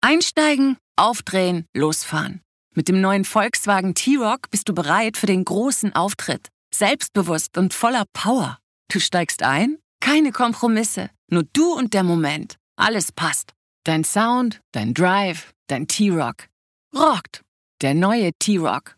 Einsteigen, aufdrehen, losfahren. Mit dem neuen Volkswagen T-Roc bist du bereit für den großen Auftritt. Selbstbewusst und voller Power. Du steigst ein? Keine Kompromisse. Nur du und der Moment. Alles passt. Dein Sound, dein Drive, dein T-Roc. Rockt. Der neue T-Roc.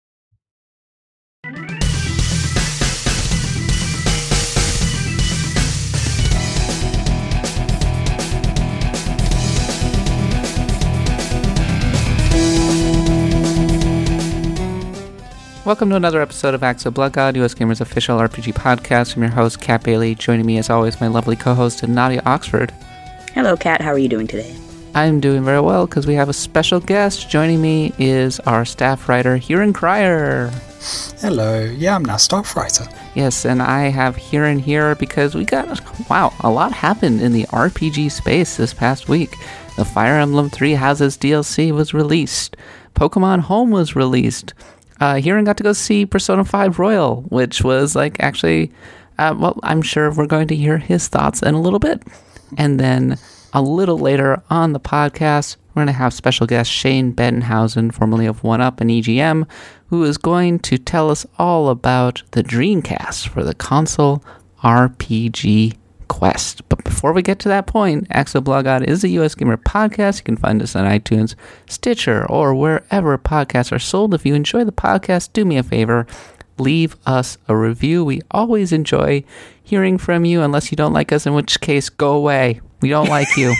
Welcome to another episode of Axe of Blood God, US Gamer's official RPG podcast. I'm your host, Kat Bailey. Joining me, as always, my lovely co-host, Nadia Oxford. Hello, Kat. How are you doing today? I'm doing very well because we have a special guest. Joining me is our staff writer, Kieran Cryer. Hello. Yeah, I'm now staff writer. Yes, and I have Kieran here because we got, a lot happened in the RPG space this past week. The Fire Emblem Three Houses DLC was released. Pokemon Home was released. Kieran got to go see Persona 5 Royal, which was I'm sure we're going to hear his thoughts in a little bit. And then a little later on the podcast, we're going to have special guest Shane Bettenhausen, formerly of 1UP and EGM, who is going to tell us all about the Dreamcast for the console RPG Quest. But before we get to that point, Axe of Blood God is a US Gamer podcast. You can find us on iTunes, Stitcher, or wherever podcasts are sold. If you enjoy the podcast, do me a favor, leave us a review. We always enjoy hearing from you, unless you don't like us, in which case, go away. We don't like you.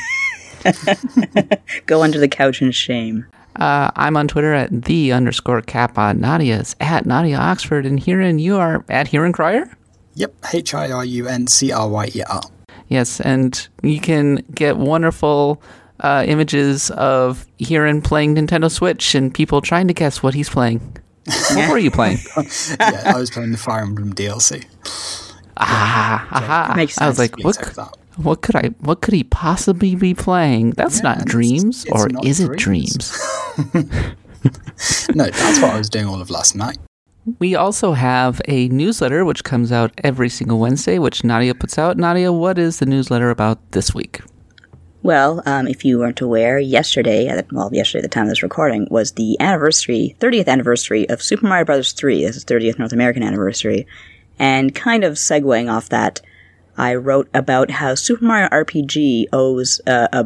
Go under the couch in shame. I'm on Twitter at @the_Kappa. Nadia's at Nadia Oxford. And Kieran, you are at Kieran Cryer? Yep, HIRUNCRYER. Yes, and you can get wonderful images of Kieran playing Nintendo Switch and people trying to guess what he's playing. What were you playing? Yeah, I was playing the Fire Emblem DLC. Makes sense. I was like, what could he possibly be playing? That's not Dreams, it's or not is it Dreams? No, that's what I was doing all of last night. We also have a newsletter which comes out every single Wednesday, which Nadia puts out. Nadia, what is the newsletter about this week? Well, if you weren't aware, yesterday, at the time of this recording, was the 30th anniversary of Super Mario Bros. 3. This is 30th North American anniversary. And kind of segueing off that, I wrote about how Super Mario RPG owes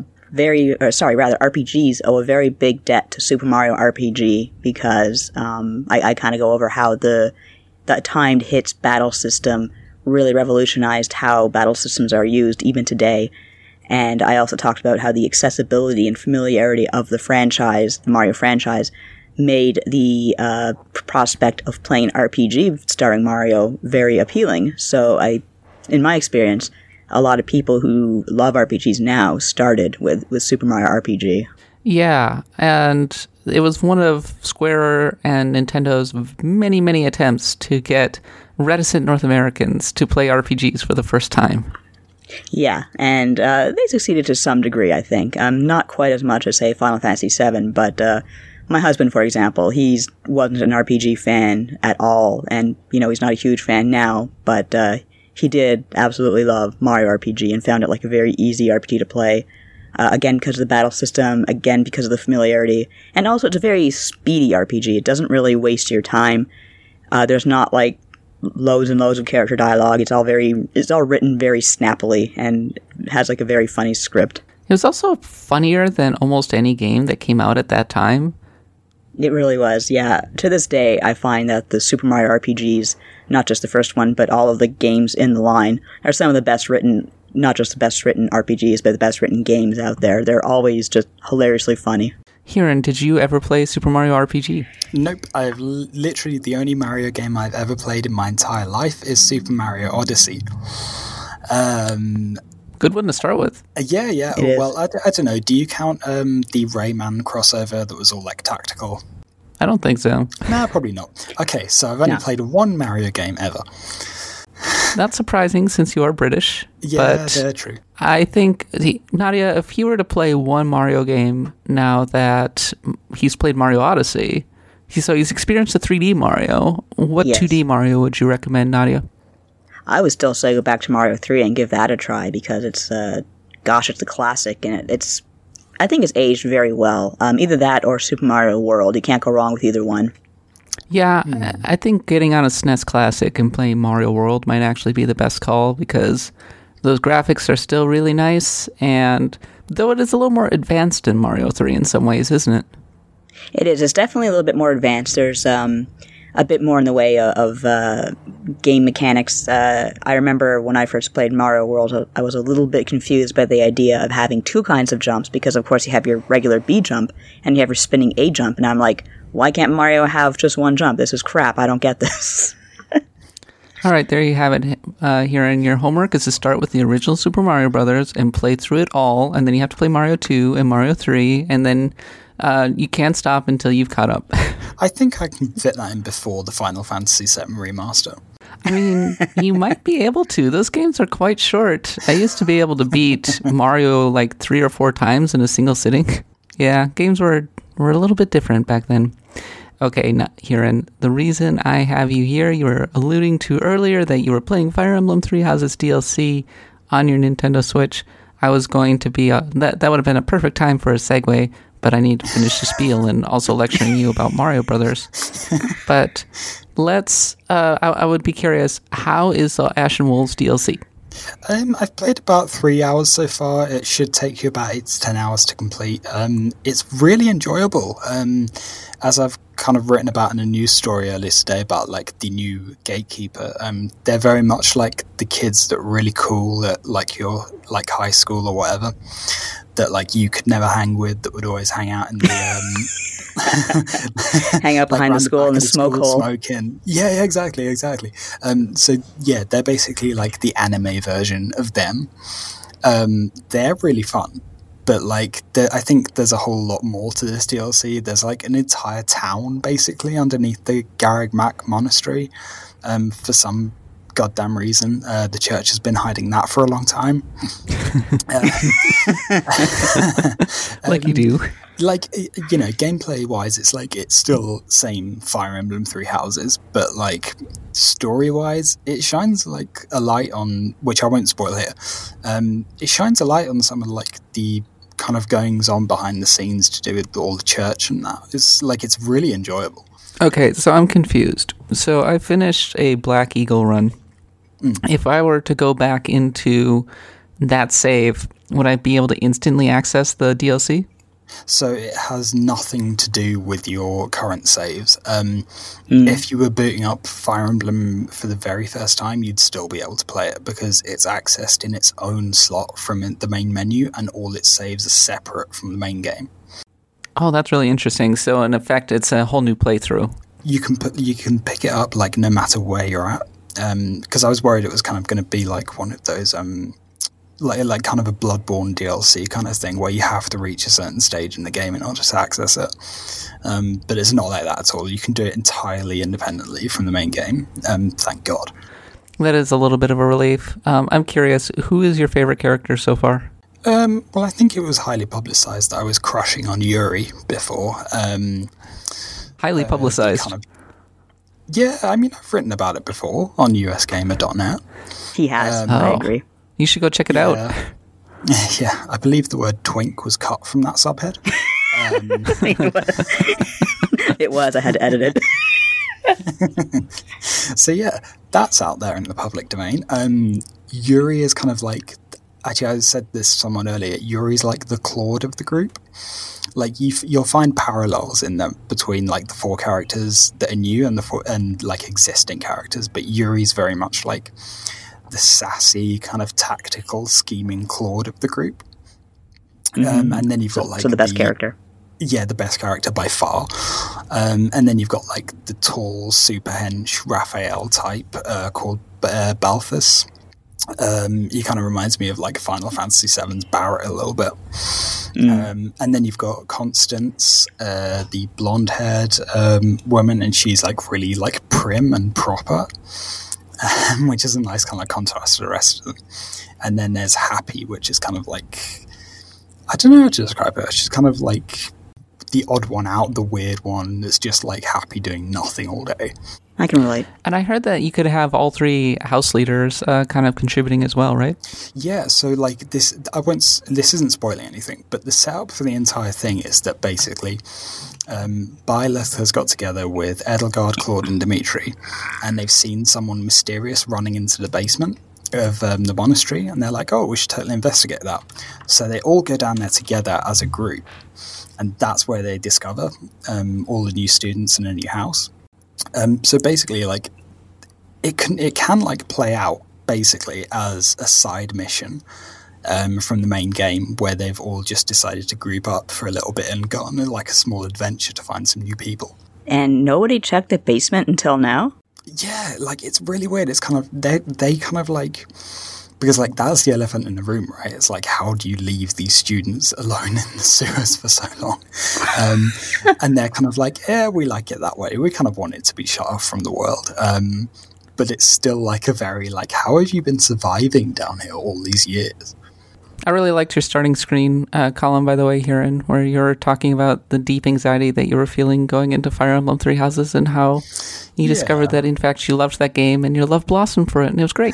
RPGs owe a very big debt to Super Mario RPG because I kind of go over how the timed hits battle system really revolutionized how battle systems are used even today. And I also talked about how the accessibility and familiarity of the franchise, the Mario franchise, made the prospect of playing RPG starring Mario very appealing. So in my experience, a lot of people who love RPGs now started with Super Mario RPG. Yeah, and it was one of Square and Nintendo's many, many attempts to get reticent North Americans to play RPGs for the first time. Yeah, and they succeeded to some degree, I think. Not quite as much as, say, Final Fantasy VII, but my husband, for example, he wasn't an RPG fan at all, and, he's not a huge fan now, but he did absolutely love Mario RPG and found it like a very easy RPG to play. Again, because of the battle system, again, because of the familiarity, and also it's a very speedy RPG. It doesn't really waste your time. There's not like loads and loads of character dialogue. It's all written very snappily and has like a very funny script. It was also funnier than almost any game that came out at that time. It really was, yeah. To this day, I find that the Super Mario RPGs, not just the first one, but all of the games in the line, are some of the best written, not just the best written RPGs, but the best written games out there. They're always just hilariously funny. Kieran, did you ever play Super Mario RPG? Nope. Literally the only Mario game I've ever played in my entire life is Super Mario Odyssey. Good one to start with. Yeah. Well, I don't know. Do you count the Rayman crossover that was all like tactical? I don't think so. Nah, probably not. Okay, so I've only played one Mario game ever. Not surprising since you are British. Yeah, but they're true. I think, Nadia, if he were to play one Mario game now that he's played Mario Odyssey, he's experienced the 3D Mario, what 2D Mario would you recommend, Nadia? I would still say go back to Mario 3 and give that a try because it's a classic and it's I think it's aged very well. Either that or Super Mario World. You can't go wrong with either one. Yeah, I think getting on a SNES Classic and playing Mario World might actually be the best call because those graphics are still really nice, and though it is a little more advanced than Mario 3 in some ways, isn't it? It is. It's definitely a little bit more advanced. There's a bit more in the way of game mechanics. I remember when I first played Mario World, I was a little bit confused by the idea of having two kinds of jumps because, of course, you have your regular B jump and you have your spinning A jump, and I'm like, why can't Mario have just one jump? This is crap. I don't get this. All right, there you have it. Here in your homework is to start with the original Super Mario Brothers and play through it all, and then you have to play Mario 2 and Mario 3, and then you can't stop until you've caught up. I think I can fit that in before the Final Fantasy VII Remaster. I mean, you might be able to. Those games are quite short. I used to be able to beat Mario like 3 or 4 times in a single sitting. Yeah, games were a little bit different back then. Okay, Hiran, the reason I have you here, you were alluding to earlier that you were playing Fire Emblem Three Houses DLC on your Nintendo Switch. I was going to be, that would have been a perfect time for a segue, but I need to finish the spiel and also lecturing you about Mario Brothers. But I would be curious, how is the Ashen Wolves DLC? I've played about 3 hours so far. It should take you about 8 to 10 hours to complete. It's really enjoyable. As I've kind of written about in a news story earlier today about like the new gatekeeper, they're very much like the kids that are really cool at like your like high school or whatever, that like you could never hang with, that would always hang out in the hang out behind the school in the smoke hole smoking. Yeah, exactly. So yeah, they're basically like the anime version of them. They're really fun, but like I think there's a whole lot more to this DLC. There's like an entire town basically underneath the Garreg Mach Monastery. For some goddamn reason, the church has been hiding that for a long time. Like you do. Like, you know, gameplay wise, it's like it's still same Fire Emblem Three Houses, but like story wise, it shines like a light on, which I won't spoil here. It shines a light on some of like the kind of goings on behind the scenes to do with all the church and that. It's like it's really enjoyable. Okay, so I'm confused. So I finished a Black Eagle run. If I were to go back into that save, would I be able to instantly access the DLC? So it has nothing to do with your current saves. If you were booting up Fire Emblem for the very first time, you'd still be able to play it because it's accessed in its own slot from the main menu, and all its saves are separate from the main game. Oh, that's really interesting. So in effect, it's a whole new playthrough. You can pick it up like no matter where you're at. Because I was worried it was kind of going to be like one of those like kind of a Bloodborne DLC kind of thing where you have to reach a certain stage in the game in order to access it. But it's not like that at all. You can do it entirely independently from the main game. Thank God. That is a little bit of a relief. I'm curious, who is your favorite character so far? Well, I think it was highly publicized that I was crushing on Yuri before. Highly publicized. Yeah, I mean, I've written about it before on usgamer.net. He has, I agree. You should go check it out. Yeah, I believe the word twink was cut from that subhead. It was. I had to edit it. So yeah, that's out there in the public domain. Yuri is kind of like... Actually, I said this to someone earlier. Yuri's like the Claude of the group. Like you'll find parallels in them between like the 4 characters that are new and like existing characters, but Yuri's very much like the sassy kind of tactical scheming Claude of the group. And then you've got like the best character. Yeah, the best character by far. And then you've got like the tall super hench Raphael type called Balthus. He kind of reminds me of like Final Fantasy VII's Barret a little bit. And then you've got Constance, the blonde-haired woman, and she's like really like prim and proper, which is a nice kind of contrast to the rest of them. And then there's Happy, which is kind of like, I don't know how to describe her. She's kind of like the odd one out, the weird one that's just like happy doing nothing all day. I can relate. And I heard that you could have all three house leaders kind of contributing as well, right? Yeah, so like this isn't spoiling anything, but the setup for the entire thing is that basically Byleth has got together with Edelgard, Claude, and Dimitri, and they've seen someone mysterious running into the basement of the monastery, and they're like, oh, we should totally investigate that. So they all go down there together as a group, and that's where they discover all the new students in a new house. So basically, like, it can like play out basically as a side mission from the main game, where they've all just decided to group up for a little bit and go on like a small adventure to find some new people. And nobody checked the basement until now? Yeah, like, it's really weird. It's kind of, they kind of like, because like that's the elephant in the room, right? It's like, how do you leave these students alone in the sewers for so long? And they're kind of like, yeah, we like it that way. We kind of want it to be shut off from the world. But it's still like a very like, how have you been surviving down here all these years? I really liked your starting screen, Colin, by the way, Huron, where you were talking about the deep anxiety that you were feeling going into Fire Emblem Three Houses, and how you discovered that, in fact, you loved that game and your love blossomed for it, and it was great.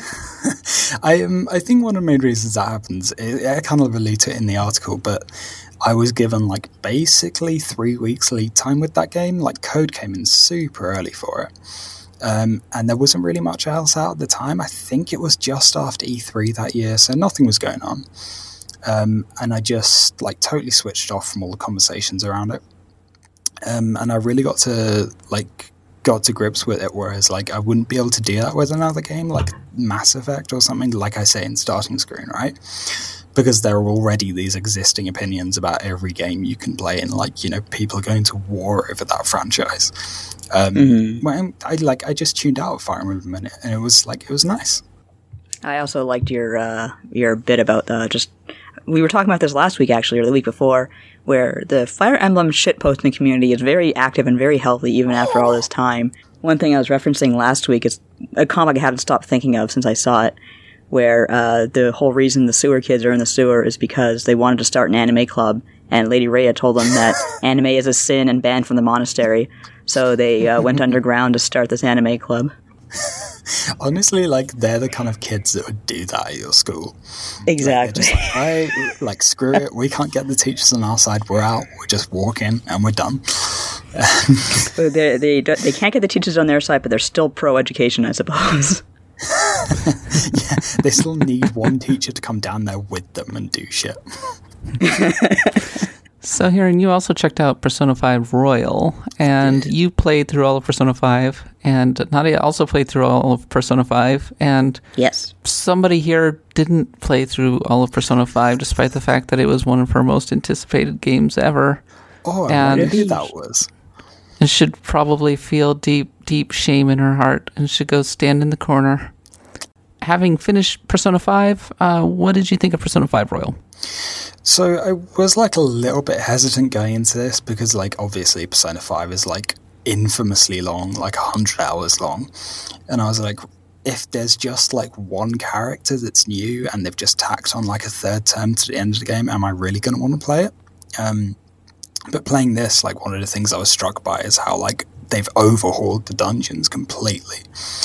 I think one of the main reasons that happens, I kind of allude to it in the article, but I was given like basically 3 weeks lead time with that game. Like, code came in super early for it. And there wasn't really much else out at the time. I think it was just after E3 that year, so nothing was going on. And I just like totally switched off from all the conversations around it. And I really got to grips with it, whereas like I wouldn't be able to do that with another game like Mass Effect or something, like I say in starting screen, right? Because there are already these existing opinions about every game you can play, and like, you know, people are going to war over that franchise. When I just tuned out of Fire Emblem a minute, and it was nice. I also liked your bit about we were talking about this last week, actually, or the week before, where the Fire Emblem shitposting community is very active and very healthy even after all this time. One thing I was referencing last week is a comic I hadn't stopped thinking of since I saw it, where the whole reason the sewer kids are in the sewer is because they wanted to start an anime club, and Lady Rhea told them that anime is a sin and banned from the monastery, so they went underground to start this anime club. Honestly, like, they're the kind of kids that would do that at your school. Exactly. Like, screw it, we can't get the teachers on our side, we're out, we're just walking, and we're done. They can't get the teachers on their side, but they're still pro-education, I suppose. Yeah, they still need one teacher to come down there with them and do shit. So, Hiran, you also checked out Persona 5 Royal, and you played through all of Persona 5, and Nadia also played through all of Persona 5, and yes, somebody here didn't play through all of Persona 5, despite the fact that it was one of her most anticipated games ever. Oh, I wonder who that was. And should probably feel deep, deep shame in her heart, and should go stand in the corner. Having finished Persona 5, what did you think of Persona 5 Royal? So I was like a little bit hesitant going into this because, like, obviously Persona 5 is like infamously long, like 100 hours long. And I was like, if there's just like one character that's new and they've just tacked on like a third term to the end of the game, am I really going to want to play it? But playing this, like, one of the things I was struck by is how like they've overhauled the dungeons completely.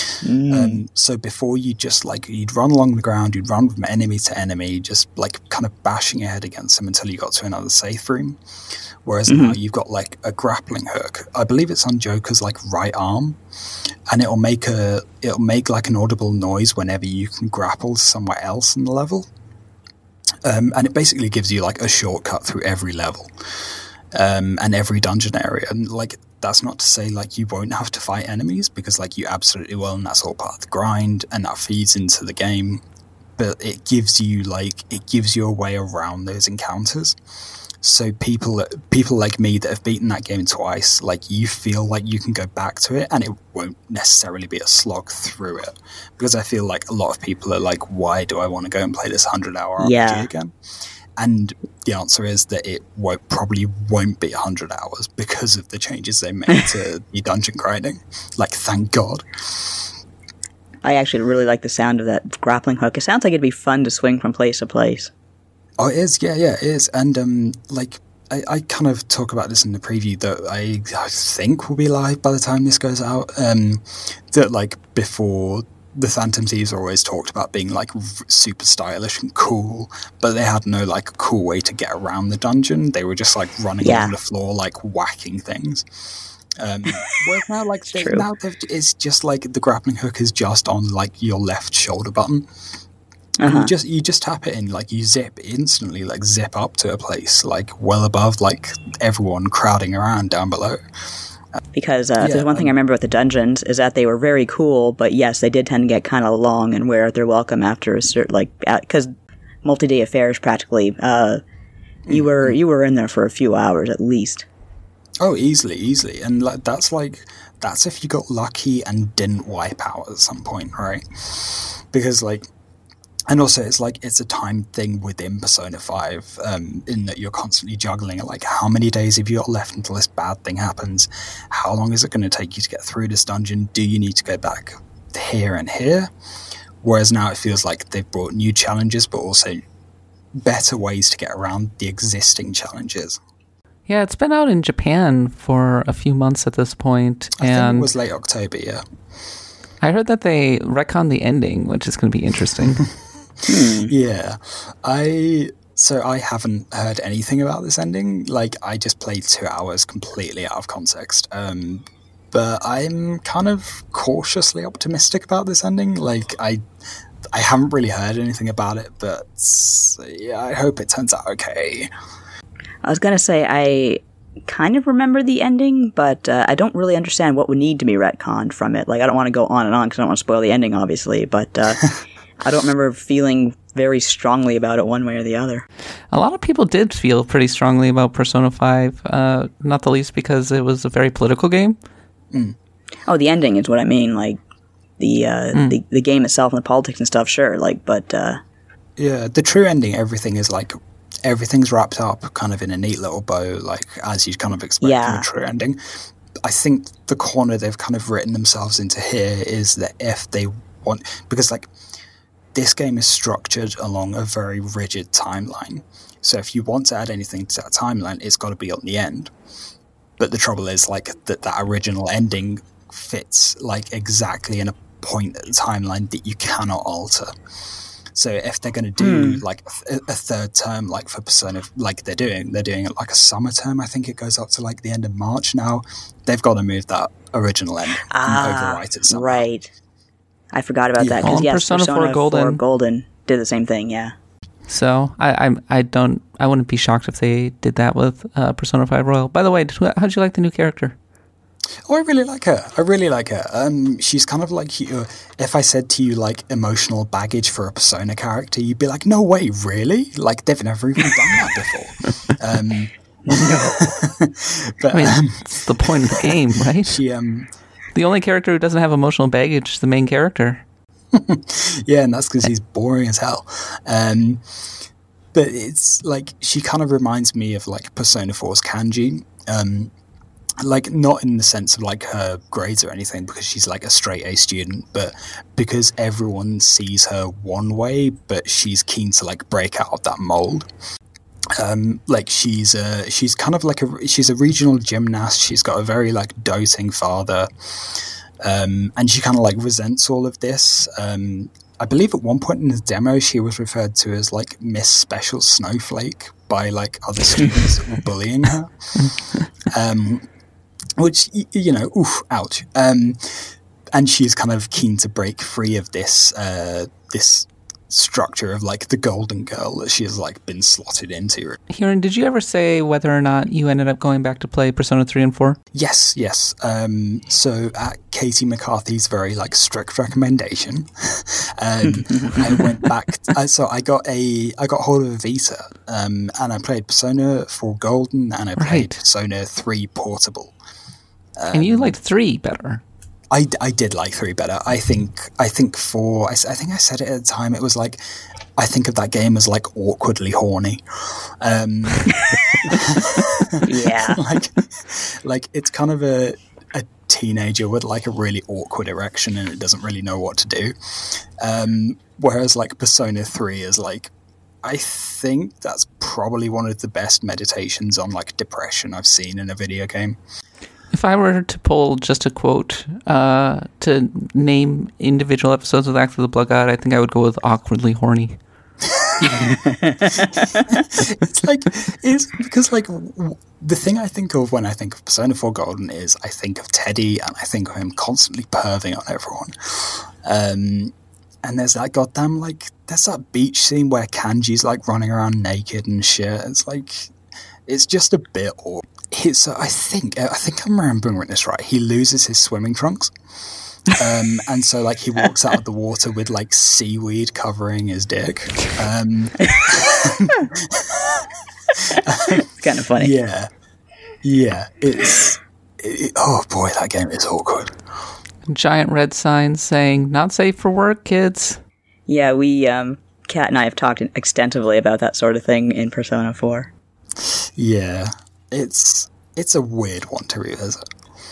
So before you just like, you'd run along the ground, you'd run from enemy to enemy, just like kind of bashing your head against them until you got to another safe room. Whereas now you've got like a grappling hook. I believe it's on Joker's like right arm, and it'll make like an audible noise whenever you can grapple somewhere else in the level. And it basically gives you like a shortcut through every level. And every dungeon area. And like, that's not to say like you won't have to fight enemies, because like you absolutely will, and that's all part of the grind, and that feeds into the game. But it gives you a way around those encounters. So people like me that have beaten that game twice, like, you feel like you can go back to it and it won't necessarily be a slog through it. Because I feel like a lot of people are like, why do I want to go and play this 100-hour RPG again? And the answer is that it probably won't be 100 hours because of the changes they made to the dungeon grinding. Like, thank God. I actually really like the sound of that grappling hook. It sounds like it'd be fun to swing from place to place. Oh, it is. Yeah, it is. And I kind of talk about this in the preview that I think will be live by the time this goes out. That like before, the Phantom Thieves are always talked about being like super stylish and cool, but they had no like cool way to get around the dungeon. They were just like running on the floor, like whacking things. Whereas now, like it's just like the grappling hook is just on like your left shoulder button. You just tap it in, like you zip instantly, like zip up to a place like well above like everyone crowding around down below. Because there's one thing I remember with the dungeons is that they were very cool, but yes, they did tend to get kind of long and wear their welcome after a certain because multi-day affairs practically. You were in there for a few hours at least. Oh, easily, and that's if you got lucky and didn't wipe out at some point, right? Because like. And also, it's a time thing within Persona 5, in that you're constantly juggling like how many days have you got left until this bad thing happens? How long is it going to take you to get through this dungeon? Do you need to go back here and here? Whereas now it feels like they've brought new challenges, but also better ways to get around the existing challenges. Yeah, it's been out in Japan for a few months at this point. I think it was late October, yeah. I heard that they retconned the ending, which is going to be interesting. Yeah, I haven't heard anything about this ending. Like, I just played 2 hours completely out of context. But I'm kind of cautiously optimistic about this ending. Like, I haven't really heard anything about it, but yeah, I hope it turns out okay. I was gonna say I kind of remember the ending, but I don't really understand what would need to be retconned from it. Like, I don't want to go on and on because I don't want to spoil the ending, obviously, but. I don't remember feeling very strongly about it one way or the other. A lot of people did feel pretty strongly about Persona 5, not the least because it was a very political game. Oh, the ending is what I mean, like the game itself and the politics and stuff, sure, like, but... Yeah, the true ending, everything's wrapped up kind of in a neat little bow, like, as you'd kind of expect from a true ending. I think the corner they've kind of written themselves into here is that if they want... Because, like... This game is structured along a very rigid timeline. So if you want to add anything to that timeline, it's got to be on the end. But the trouble is, like, that original ending fits, like, exactly in a point at the timeline that you cannot alter. So if they're going to do, like, a third term, like, for Persona, like they're doing it like a summer term, I think it goes up to, like, the end of March now, they've got to move that original ending and overwrite it somehow. Right. I forgot about that because Persona 4 Golden did the same thing. Yeah. So I wouldn't be shocked if they did that with Persona 5 Royal. By the way, how'd you like the new character? Oh, I really like her. She's kind of like if I said to you like emotional baggage for a Persona character, you'd be like, no way, really? Like they've never even done that before. But I mean, it's the point of the game, right? She The only character who doesn't have emotional baggage is the main character. Yeah, and that's because he's boring as hell. But it's like, she kind of reminds me of like Persona 4's Kanji. Like, not in the sense of like her grades or anything, because she's like a straight A student, but because everyone sees her one way, but she's keen to like break out of that mold. Like she's kind of like she's a regional gymnast. She's got a very like doting father, and she kind of like resents all of this. I believe at one point in the demo she was referred to as like Miss Special Snowflake by like other students that were bullying her, which, you know, oof, ouch. And she's kind of keen to break free of this this structure of like the golden girl that she has like been slotted into. Hiran, did you ever say whether or not you ended up going back to play Persona 3 and 4? Yes. So at Katie McCarthy's very like strict recommendation, I went back. So I got hold of a Vita, and I played Persona 4 Golden, and I played Persona 3 Portable. And you liked 3 better. I did like 3 better. I think 4. I think I said it at the time. It was like, I think of that game as like awkwardly horny. Yeah. like it's kind of a teenager with like a really awkward erection and it doesn't really know what to do. Whereas like Persona 3 is like I think that's probably one of the best meditations on like depression I've seen in a video game. If I were to pull just a quote to name individual episodes of Act of the Blood God, I think I would go with awkwardly horny. it's because the thing I think of when I think of Persona 4 Golden is I think of Teddy, and I think of him constantly perving on everyone. And there's that goddamn there's that beach scene where Kanji's like running around naked and shit. It's like it's just a bit awkward. I think I'm remembering this right. He loses his swimming trunks. And so he walks out of the water with seaweed covering his dick. It's kind of funny. Yeah. Oh boy, that game is awkward. Giant red signs saying "Not safe for work, kids." Yeah, we Kat and I have talked extensively about that sort of thing in Persona 4. Yeah, it's a weird one to revisit.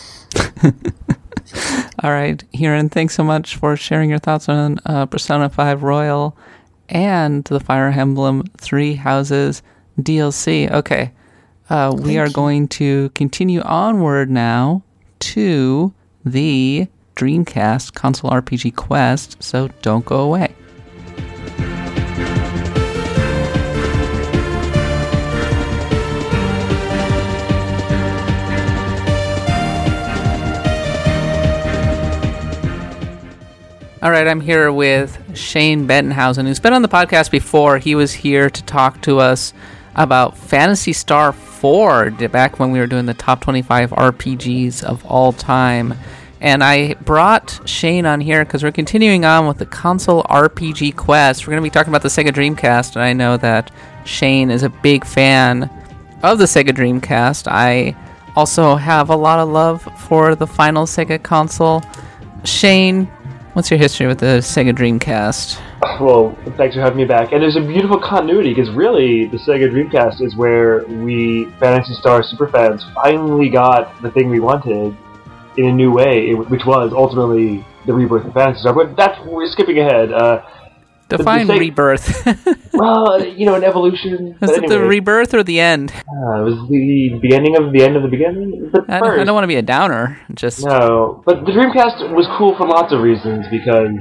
All right, Hiran, thanks so much for sharing your thoughts on Persona 5 Royal and the Fire Emblem Three Houses DLC. Okay, we are going to continue onward now to the Dreamcast console RPG quest, so don't go away. All right, I'm here with Shane Bettenhausen, who's been on the podcast before. He was here to talk to us about Phantasy Star 4 back when we were doing the top 25 RPGs of all time. And I brought Shane on here because we're continuing on with the console RPG quest. We're going to be talking about the Sega Dreamcast, and I know that Shane is a big fan of the Sega Dreamcast. I also have a lot of love for the final Sega console. Shane, what's your history with the Sega Dreamcast? Well, thanks for having me back. And there's a beautiful continuity, because really, the Sega Dreamcast is where we, Phantasy Star superfans, finally got the thing we wanted in a new way, which was ultimately the rebirth of Phantasy Star. But we're skipping ahead. Define rebirth. Well, an evolution. Was it the rebirth or the end? It was the beginning of the end of the beginning. But I don't want to be a downer. No, but the Dreamcast was cool for lots of reasons, because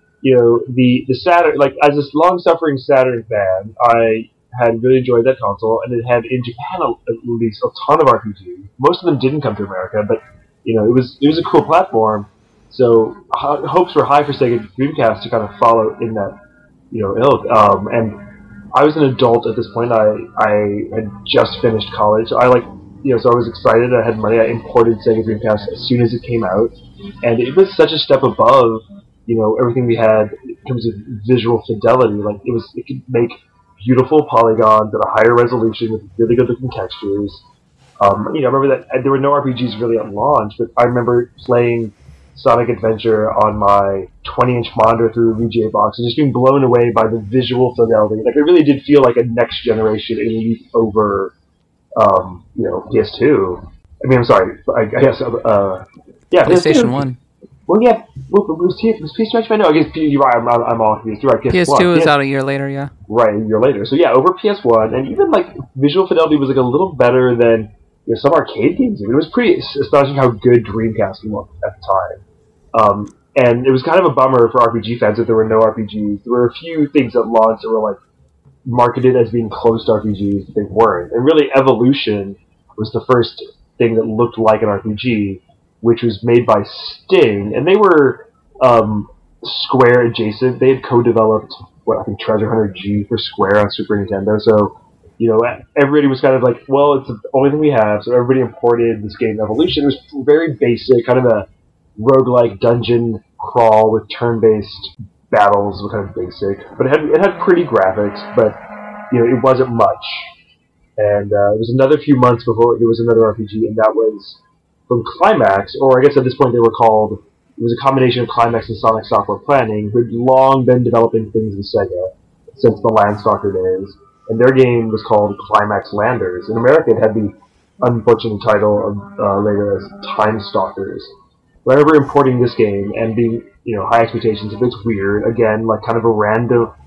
the Saturn, as a long-suffering Saturn fan, I had really enjoyed that console, and it had in Japan at least a ton of RPGs. Most of them didn't come to America, but it was a cool platform. So hopes were high for Sega Dreamcast to kind of follow in that ilk. And I was an adult at this point. I had just finished college. So I so I was excited. I had money. I imported Sega Dreamcast as soon as it came out, and it was such a step above everything we had in terms of visual fidelity. It could make beautiful polygons at a higher resolution with really good looking textures. I remember that there were no RPGs really at launch, but I remember playing Sonic Adventure on my 20-inch monitor through a VGA box and just being blown away by the visual fidelity. It really did feel like a next generation leap over, PS2. I mean, I'm sorry, I guess, PlayStation PS2. 1. Well, yeah, was PS2 actually? No, I guess you're right. I'm all confused. You're right. PS2 was out a year later, yeah. Right, a year later. So yeah, over PS1, and even visual fidelity was a little better than some arcade games. It was pretty astonishing how good Dreamcast looked at the time. And it was kind of a bummer for RPG fans that there were no RPGs. There were a few things at launch that were marketed as being close to RPGs, but they weren't. And really, Evolution was the first thing that looked like an RPG, which was made by Sting, and they were Square adjacent. They had co-developed Treasure Hunter G for Square on Super Nintendo. So everybody was kind of well, it's the only thing we have. So everybody imported this game, Evolution. It was very basic, kind of a roguelike dungeon crawl with turn-based battles. Was kind of basic, but it had pretty graphics, but it wasn't much. And it was another few months before there was another RPG, and that was from Climax, or I guess at this point they were called. It was a combination of Climax and Sonic Software Planning, who had long been developing things in Sega since the Landstalker days. And their game was called Climax Landers. In America, it had the unfortunate title of later as Time Stalkers. But I remember importing this game and being, high expectations. It was weird. Again, kind of a random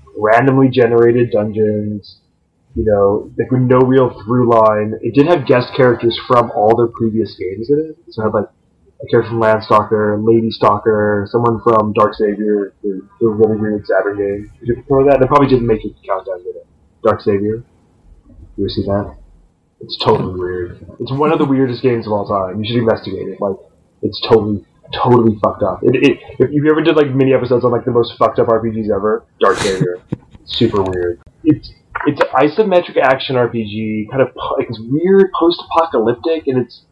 randomly generated dungeons, like with no real through line. It did have guest characters from all their previous games in it. So it had like a character from Landstalker, Lady Stalker, someone from Dark Savior, the really weird Saturn game. Did you remember that? They probably didn't make it count down, did it? Dark Savior? You ever see that? It's totally weird. It's one of the weirdest games of all time. You should investigate it. Like, it's totally fucked up. If you ever did like mini episodes on like the most fucked up RPGs ever, Dark Savior. Super weird. It's an isometric action RPG, kind of like it's weird post-apocalyptic, and it's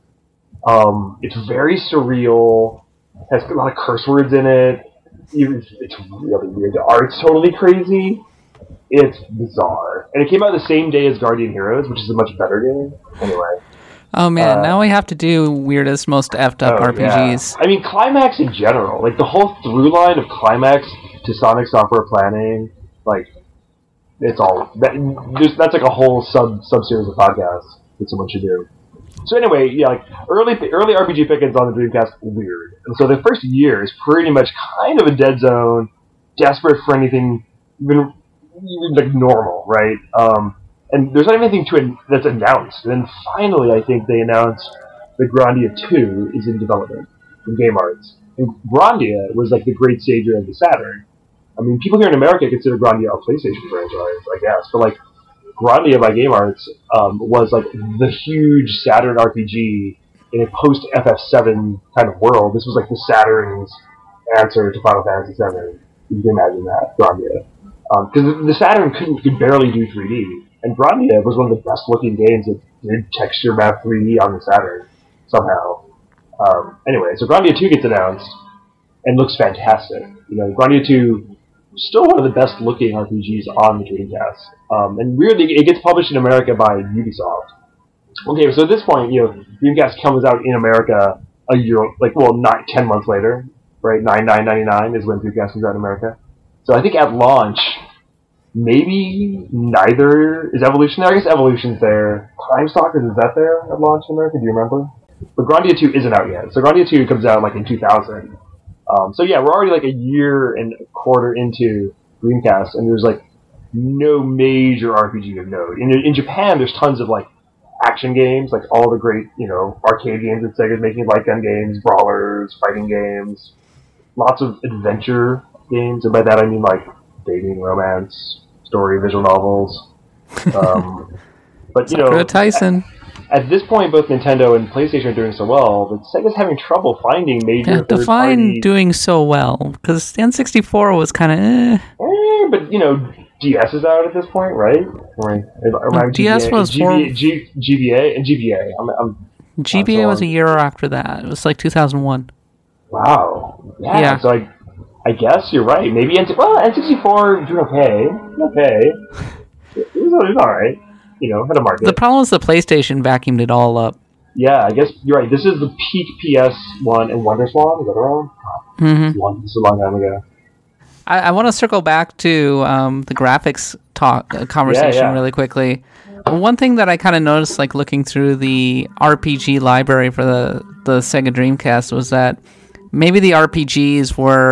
very surreal. Has a lot of curse words in it. It's really weird. The art's totally crazy. It's bizarre. And it came out the same day as Guardian Heroes, which is a much better game. Anyway. Oh man, now we have to do weirdest, most effed up RPGs. Yeah. I mean, Climax in general. Like, the whole through line of Climax to Sonic Software Planning, like, it's all... That's like a whole sub-series of podcasts that someone should do. So anyway, yeah, like, early RPG pickings on the Dreamcast, weird. And so the first year is pretty much kind of a dead zone, desperate for anything even like normal, right? And there's not anything that's announced. And then finally, I think they announced that Grandia 2 is in development from Game Arts. And Grandia was like the great savior of the Saturn. I mean, people here in America consider Grandia a PlayStation franchise, I guess. But like, Grandia by Game Arts was like the huge Saturn RPG in a post-FF7 kind of world. This was like the Saturn's answer to Final Fantasy VII. You can imagine that, Grandia. Because the Saturn could barely do 3D. And Grandia was one of the best-looking games that did texture map 3D on the Saturn, somehow. Anyway, so Grandia 2 gets announced, and looks fantastic. Grandia 2, still one of the best-looking RPGs on the Dreamcast. And weirdly, it gets published in America by Ubisoft. Okay, so at this point, Dreamcast comes out in America a year, 10 months later, right? $9.99 is when Dreamcast comes out in America. So I think at launch, maybe neither is Evolution there. I guess Evolution's there. Time Stalkers, is that there at launch in America? Do you remember? But Grandia 2 isn't out yet. So Grandia 2 comes out in 2000. So yeah, we're already a year and a quarter into Dreamcast, and there's no major RPG of note. In Japan, there's tons of action games, all the great arcade games that Sega's making, light gun games, brawlers, fighting games, lots of adventure games, and by that I mean dating, romance, story, visual novels. But Sakura Tyson. At this point, both Nintendo and PlayStation are doing so well, but Sega's having trouble finding major define doing so well, because the N64 was kind of but DS is out at this point, right? DS GBA, was GBA and GBA. GBA was a year after that. It was 2001. Wow. Yeah. So I guess you're right. Maybe N64 doing okay. It was all right. Had a market. The problem was the PlayStation vacuumed it all up. Yeah, I guess you're right. This is the peak PS1 and WonderSwan. Is that wrong? Mm-hmm. This is a long time ago. I want to circle back to the graphics conversation really quickly. One thing that I kind of noticed, looking through the RPG library for the Sega Dreamcast, was that maybe the RPGs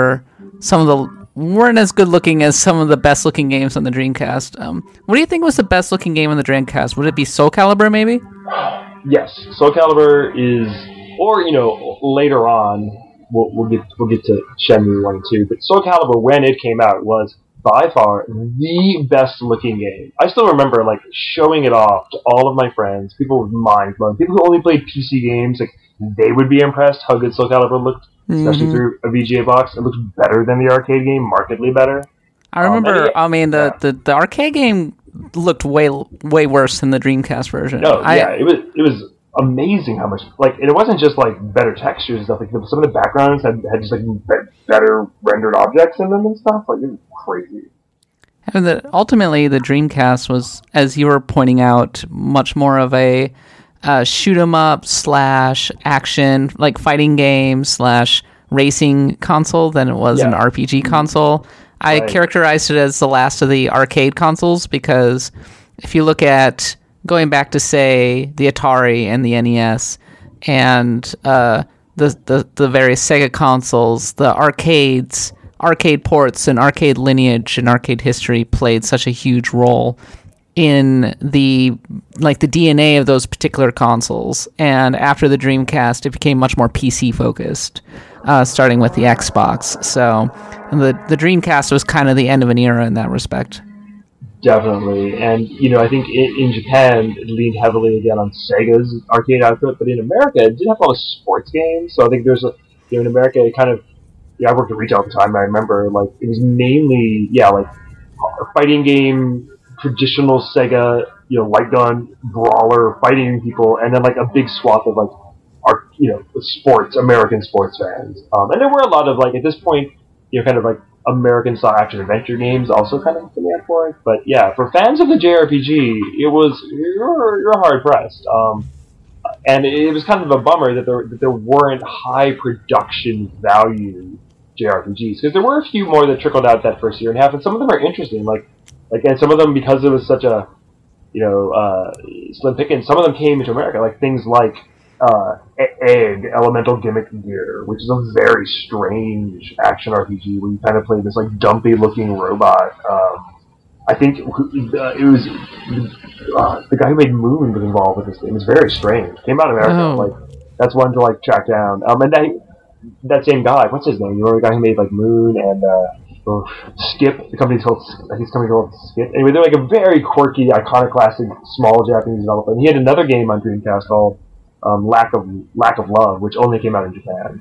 weren't as good looking as some of the best looking games on the Dreamcast. What do you think was the best looking game on the Dreamcast? Would it be Soul Calibur, maybe? Yes, Soul Calibur is, or later on. We'll get to Shenmue 1 and 2, but Soul Calibur, when it came out, was by far the best looking game. I still remember showing it off to all of my friends. People were mind blown. People who only played PC games, they would be impressed how good Soul Calibur looked, especially through a VGA box. It looked better than the arcade game, markedly better. I remember. The arcade game looked way worse than the Dreamcast version. No, it was amazing how much and it wasn't just better textures and stuff. Some of the backgrounds had just better rendered objects in them and stuff. It was crazy. And ultimately, the Dreamcast was, as you were pointing out, much more of a shoot 'em up / action fighting game / racing console than it was an RPG console. I characterized it as the last of the arcade consoles because if you look at going back to, say, the Atari and the NES and the various Sega consoles, the arcades arcade ports and arcade lineage and arcade history played such a huge role in the DNA of those particular consoles. And after the Dreamcast, it became much more PC focused, starting with the Xbox. So the Dreamcast was kind of the end of an era in that respect. Definitely. And, I think in Japan, it leaned heavily again on Sega's arcade output, but in America, it did have a lot of sports games. So I think there's in America, it kind of, I worked at retail at the time, and I remember, it was mainly, fighting game, traditional Sega, light gun, brawler, fighting people, and then, a big swath of, sports, American sports fans. And there were a lot of, at this point, kind of, American-style action-adventure games also kind of demand for it. But, yeah, for fans of the JRPG, you're hard-pressed. And it was kind of a bummer that there weren't high-production value JRPGs, because there were a few more that trickled out that first year and a half, and some of them are interesting, and some of them, because it was such a, slim pickings, some of them came into America, things like Egg, Elemental Gimmick Gear, which is a very strange action RPG where you kind of play this, dumpy-looking robot. I think it was the guy who made Moon was involved with this game. It's very strange. Came out of America. That's one to, track down. And that same guy, what's his name? The guy who made, Moon and... Skip, the company's called Skip. Anyway, they're a very quirky, iconoclastic, small Japanese developer. And he had another game on Dreamcast called Lack of Love, which only came out in Japan.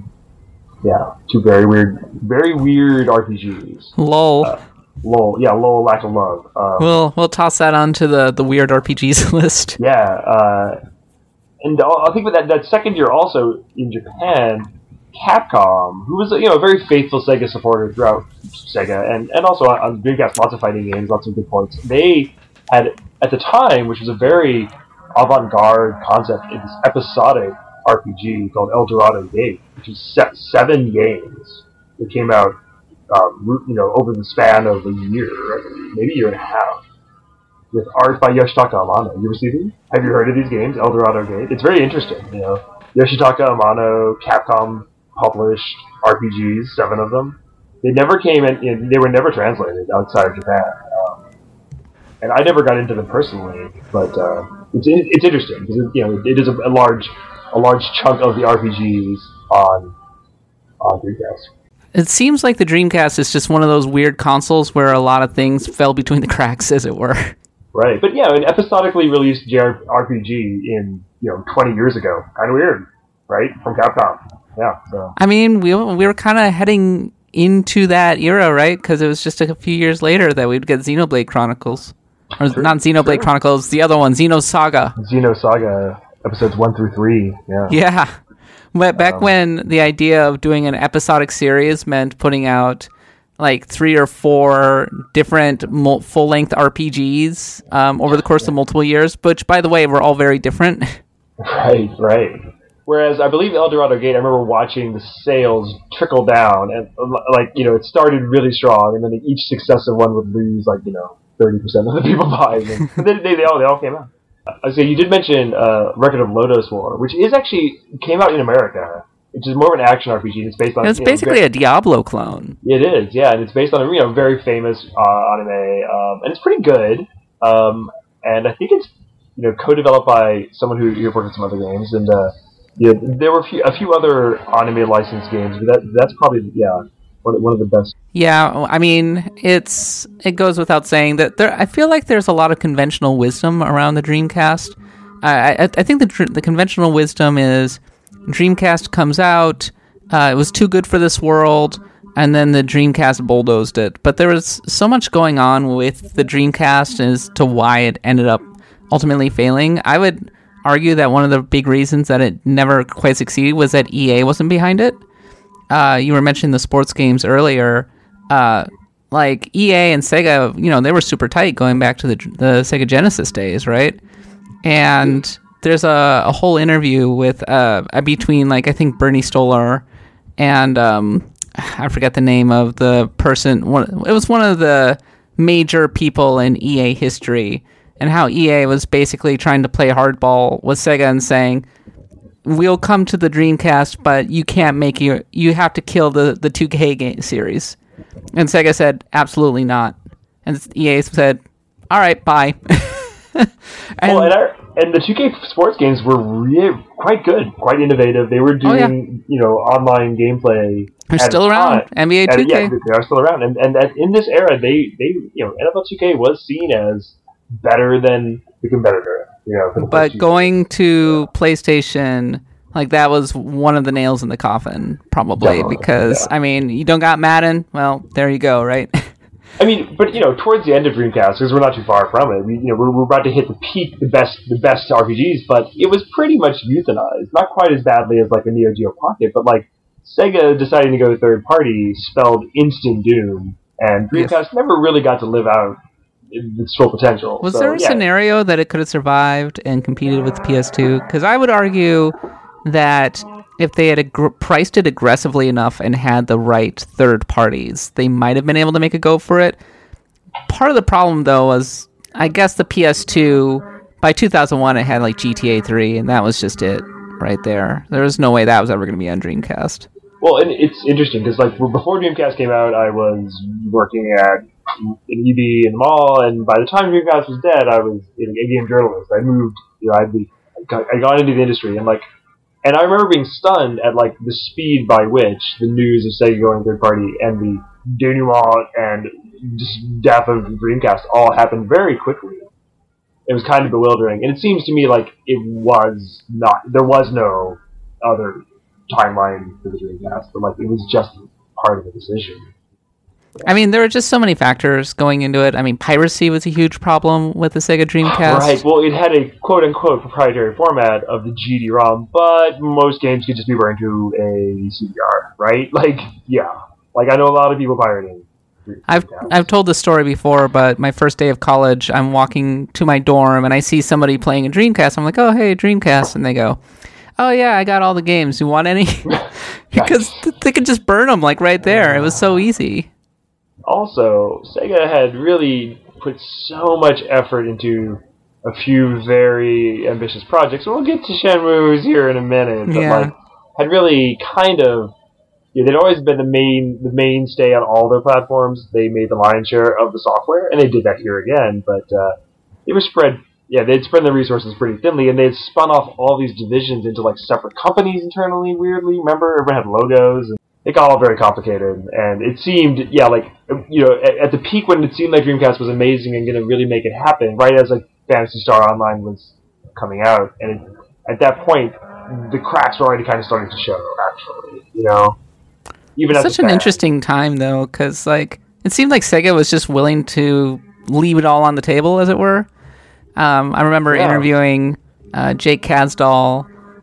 Two very weird RPGs. LOL. LOL, Lack of Love. We'll toss that onto the weird RPGs list. Yeah, and I think with that second year also in Japan, Capcom, who was a very faithful Sega supporter throughout Sega, and also on Dreamcast, lots of fighting games, lots of good ports. They had, at the time, which was a very avant-garde concept, this episodic RPG called El Dorado Gate, which is 7 games that came out, over the span of a year, maybe a year and a half, with art by Yoshitaka Amano. You ever see these? Have you heard of these games, El Dorado Gate? It's very interesting. Yoshitaka Amano, Capcom published RPGs, 7 of them. They never came in, they were never translated outside of Japan. And I never got into them personally, but it's interesting because it is a large chunk of the RPGs on Dreamcast. It seems like the Dreamcast is just one of those weird consoles where a lot of things fell between the cracks, as it were. Right, but an episodically released JRPG in 20 years ago, kind of weird, right? From Capcom. Yeah. So. I mean, we were kind of heading into that era, right? Because it was just a few years later that we'd get Xenoblade Chronicles. Or not Xenoblade Chronicles, the other one, Xenosaga. Xenosaga, episodes 1 through 3, yeah. Yeah. But back when the idea of doing an episodic series meant putting out 3 or 4 different full-length RPGs over the course of multiple years, which, by the way, were all very different. Right. Whereas I believe El Dorado Gate, I remember watching the sales trickle down, and it started really strong, and then each successive one would lose 30% of the people buying them. But then they all came out. So you did mention Record of Lodoss War, which came out in America, which is more of an action RPG. It's based on. It's basically a Diablo clone. It is, yeah, and it's based on a very famous anime, and it's pretty good. And I think it's co-developed by someone who worked on some other games, and there were a few other anime licensed games, but that's probably one of the best. Yeah, I mean, it goes without saying that I feel like there's a lot of conventional wisdom around the Dreamcast. I think the conventional wisdom is Dreamcast comes out, it was too good for this world, and then the Dreamcast bulldozed it. But there was so much going on with the Dreamcast as to why it ended up ultimately failing. I would argue that one of the big reasons that it never quite succeeded was that EA wasn't behind it. You were mentioning the sports games earlier. EA and Sega, they were super tight going back to the Sega Genesis days, right? And there's a whole interview with between I think Bernie Stolar and I forget the name of the person. It was one of the major people in EA history, and how EA was basically trying to play hardball with Sega and saying, we'll come to the Dreamcast, but you can't make you have to kill the 2K game series. And Sega said, absolutely not. And EA said, all right, bye. And the 2K sports games were really quite good, quite innovative. They were doing, online gameplay. They're still around. NBA 2K. Yeah, they are still around. And in this era, they NFL 2K was seen as better than the competitor. But going to PlayStation, like, that was one of the nails in the coffin, probably, definitely, because, I mean, you don't got Madden, well, there you go, right? I mean, but, towards the end of Dreamcast, because we're not too far from it, we're about to hit the peak, the best RPGs, but it was pretty much euthanized. Not quite as badly as, like, a Neo Geo Pocket, but, like, Sega deciding to go third party spelled instant doom, and Dreamcast never really got to live out its full potential. Was there a scenario that it could have survived and competed with the PS2? Because I would argue that if they had priced it aggressively enough and had the right third parties, they might have been able to make a go for it. Part of the problem, though, was, I guess, the PS2, by 2001, it had, like, GTA 3, and that was just it right there. There was no way that was ever going to be on Dreamcast. Well, and it's interesting, because, like, before Dreamcast came out, I was working at an EB in the mall, and by the time Dreamcast was dead, I was a game journalist. I moved, I got into the industry, and I remember being stunned at, like, the speed by which the news of Sega going third party and the denouement and just death of Dreamcast all happened very quickly. It was kind of bewildering, and it seems to me like there was no other timeline for the Dreamcast, but, like, it was just part of the decision. I mean, there were just so many factors going into it. I mean, piracy was a huge problem with the Sega Dreamcast. Right, well, it had a quote-unquote proprietary format of the GD-ROM, but most games could just be run to a CDR, right? Like, yeah. Like, I know a lot of people pirating. I've told this story before, but my first day of college, I'm walking to my dorm, and I see somebody playing a Dreamcast. I'm like, oh, hey, Dreamcast. And they go, oh, yeah, I got all the games. You want any? Because they could just burn them, like, right there. It was so easy. Also, Sega had really put so much effort into a few very ambitious projects. We'll get to Shenmue's here in a minute, but had really kind of, they'd always been the mainstay on all their platforms. They made the lion's share of the software, and they did that here again. But they were they'd spread their resources pretty thinly, and they'd spun off all these divisions into, like, separate companies internally. Weirdly, remember, everyone had logos. And it got all very complicated, and it seemed, at the peak when it seemed like Dreamcast was amazing and going to really make it happen, right as, like, Phantasy Star Online was coming out, and at that point, the cracks were already kind of starting to show, actually, Even it's such an interesting time, though, because, like, it seemed like Sega was just willing to leave it all on the table, as it were. I remember interviewing Jake Kasdal.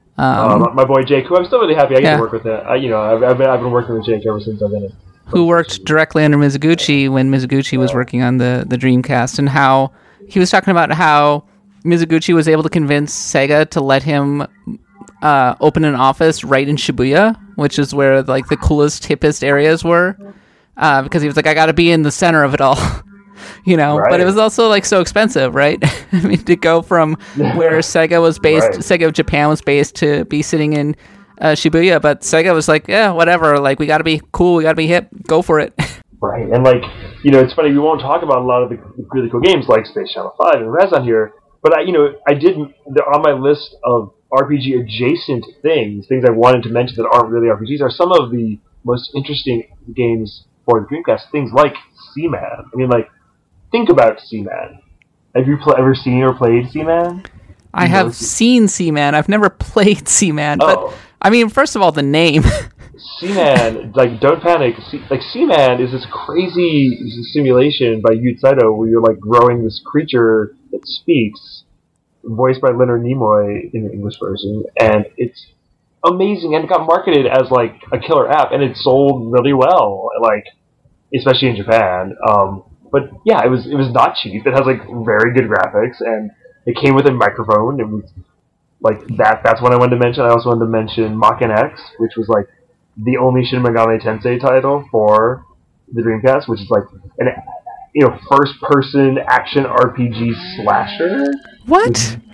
My boy Jake, who I'm still really happy I get to work with. I've been working with Jake ever since I've been in. Who worked directly under Mizuguchi when Mizuguchi was working on the Dreamcast, and how he was talking about how Mizuguchi was able to convince Sega to let him open an office right in Shibuya, which is where, like, the coolest, hippest areas were, because he was like, I got to be in the center of it all. Right. But it was also, like, so expensive, right? I mean, to go from where Sega was based, Sega of Japan was based, to be sitting in Shibuya, but Sega was like, yeah, whatever, like, we gotta be cool, we gotta be hip, go for it. Right, and, like, it's funny, we won't talk about a lot of the really cool games like Space Channel 5 and Rez on here, but I did, on my list of RPG adjacent things I wanted to mention that aren't really RPGs, are some of the most interesting games for the Dreamcast, things like Seaman. I mean, like, think about Seaman. Have you ever seen or played Seaman? I have seen Seaman. I've never played Seaman. But, I mean, first of all, the name. Seaman, like, don't panic. Seaman is this crazy simulation by Yu Saito where you're, like, growing this creature that speaks, voiced by Leonard Nimoy in the English version, and it's amazing, and it got marketed as, like, a killer app, and it sold really well, like, especially in Japan. But yeah, it was not cheap. It has, like, very good graphics, and it came with a microphone. It was like that's what I wanted to mention. I also wanted to mention Maken X, which was, like, the only Shin Megami Tensei title for the Dreamcast, which is, like, an first person action RPG slasher. What?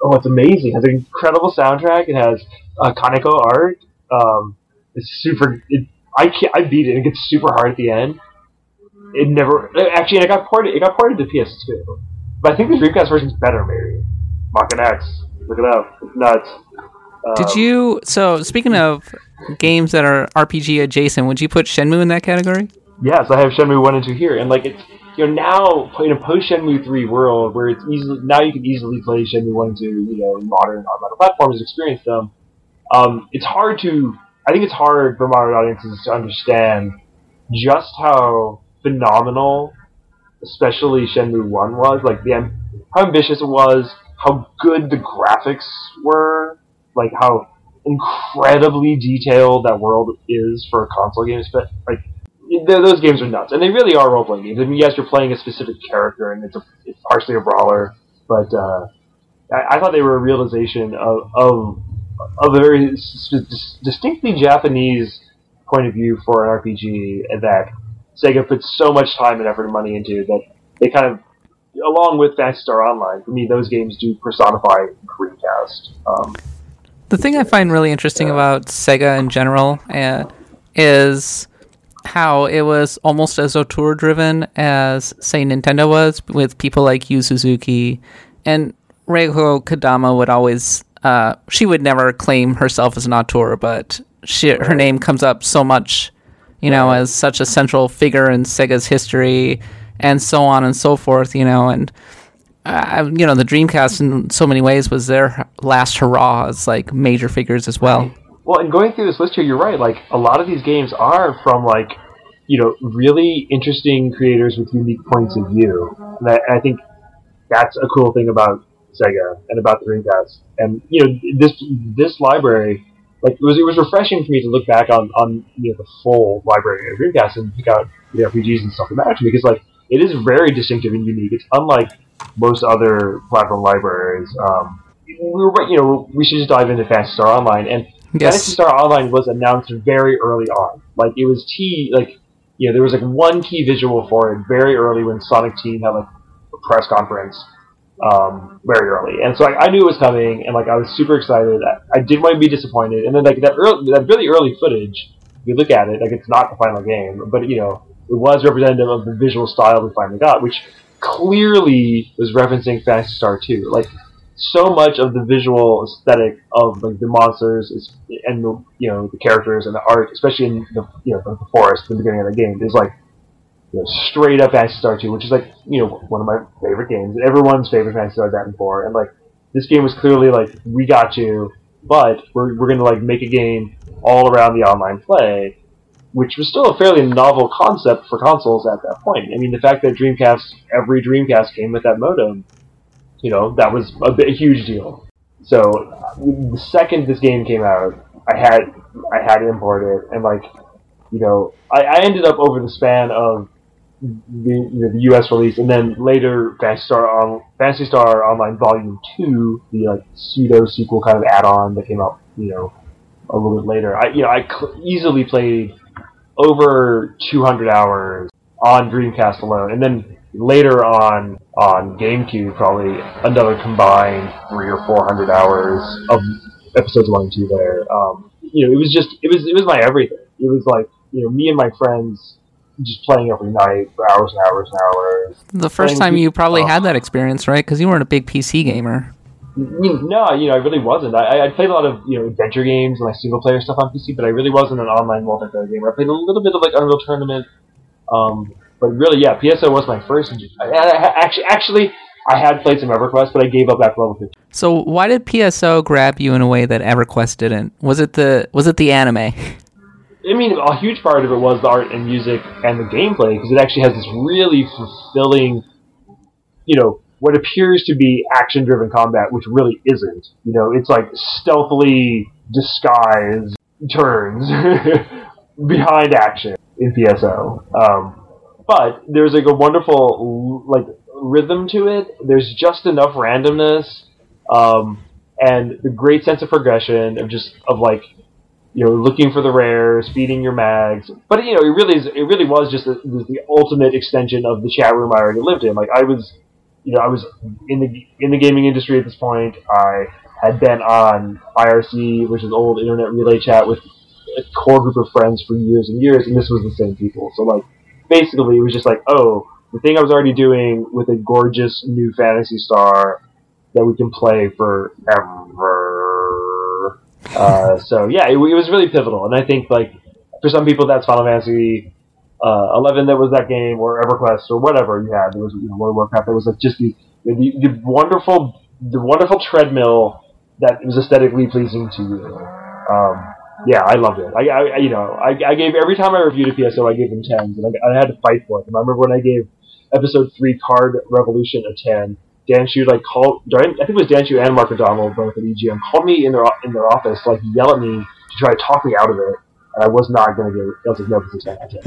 it's amazing. It has an incredible soundtrack. It has Kaneko art. It's super. I beat it. And it gets super hard at the end. It never actually. It got ported. It got ported to PS2, but I think the Dreamcast version's better. Maybe Mach X. Look it up. It's nuts. Did you? So speaking of games that are RPG adjacent, would you put Shenmue in that category? Yes, I have Shenmue 1 and 2 here, and like it's now in a post Shenmue 3 world where it's easily now you can easily play Shenmue 1 and 2 in modern platforms and experience them. It's hard to. I think it's hard for modern audiences to understand just how phenomenal, especially Shenmue 1 was. Like how ambitious it was, how good the graphics were, like how incredibly detailed that world is for a console game. But like those games are nuts, and they really are role-playing games. I mean, yes, you're playing a specific character, and it's partially a brawler, but I thought they were a realization of a very distinctly Japanese point of view for an RPG that Sega put so much time and effort and money into that they kind of, along with Phantasy Star Online, for me, those games do personify Dreamcast. The thing I find really interesting about Sega in general is how it was almost as auteur-driven as, say, Nintendo was, with people like Yu Suzuki. And Reiko Kodama would always... she would never claim herself as an auteur, but her name comes up so much, as such a central figure in Sega's history, and so on and so forth, and... the Dreamcast in so many ways was their last hurrah as like major figures as well. Well, and going through this list here, you're right. Like a lot of these games are from really interesting creators with unique points of view, and I think that's a cool thing about Sega and about the Dreamcast. And this library, like it was refreshing for me to look back on the full library of Dreamcast and pick out the RPGs and stuff that matter to me, because like it is very distinctive and unique. It's unlike most other platform libraries. We should just dive into Phantasy Star Online, and Phantasy Star Online was announced very early on. Like it was there was like one key visual for it very early when Sonic Team had like a press conference, very early, and so I knew it was coming, and like I was super excited. I didn't want to be disappointed, and then like that really early footage, if you look at it, like it's not the final game, but it was representative of the visual style we finally got, which clearly was referencing Phantasy Star 2. Like so much of the visual aesthetic of like the monsters and the characters and the art, especially in the forest at the beginning of the game, is like straight up Phantasy Star 2, which is like one of my favorite games, everyone's favorite Phantasy Star that and 4. And like this game was clearly like, we got you, but we're gonna like make a game all around the online play, which was still a fairly novel concept for consoles at that point. I mean, the fact that every Dreamcast came with that modem, that was a huge deal. So the second this game came out, I had to import it, and like, I ended up over the span of the U.S. release, and then later Phantasy Star Online Volume 2, the like pseudo sequel kind of add-on that came out, a little bit later. I easily played over 200 hours on Dreamcast alone, and then later on GameCube, probably another combined 300 or 400 hours of episodes 1 and 2 there. It was my everything. It was like, me and my friends just playing every night for hours and hours and hours. The first time you probably had that experience, right? Because you weren't a big PC gamer. No, I really wasn't. I played a lot of adventure games and like single player stuff on PC, but I really wasn't an online multiplayer gamer. I played a little bit of like Unreal Tournament, but really, yeah, PSO was my first. Actually, I had played some EverQuest, but I gave up after level 50. So why did PSO grab you in a way that EverQuest didn't? Was it the anime? I mean, a huge part of it was the art and music and the gameplay, because it actually has this really fulfilling, what appears to be action-driven combat, which really isn't. It's like stealthily disguised turns behind action in PSO. But there's like a wonderful like rhythm to it. There's just enough randomness, and the great sense of progression of like, looking for the rares, feeding your mags. But it really was just the ultimate extension of the chat room I already lived in. Like I was, I was in the gaming industry at this point. I had been on IRC, which is old internet relay chat, with a core group of friends for years and years, and this was the same people. So like, basically, it was just like, oh, the thing I was already doing with a gorgeous new Phantasy Star that we can play forever. So yeah, it was really pivotal, and I think like for some people that's Final Fantasy 11 that was that game, or EverQuest, or whatever you had. There was World of Warcraft. That was like just the wonderful treadmill that was aesthetically pleasing to you. Yeah, I loved it. I gave every time I reviewed a PSO, I gave them 10s, and I had to fight for it. And I remember when I gave Episode 3 Card Revolution a 10. Danshu I think it was Danshu and Mark O'Donnell both at EGM called me in their office to like yell at me to try to talk me out of it. And I was not going to give it. I was like, no, this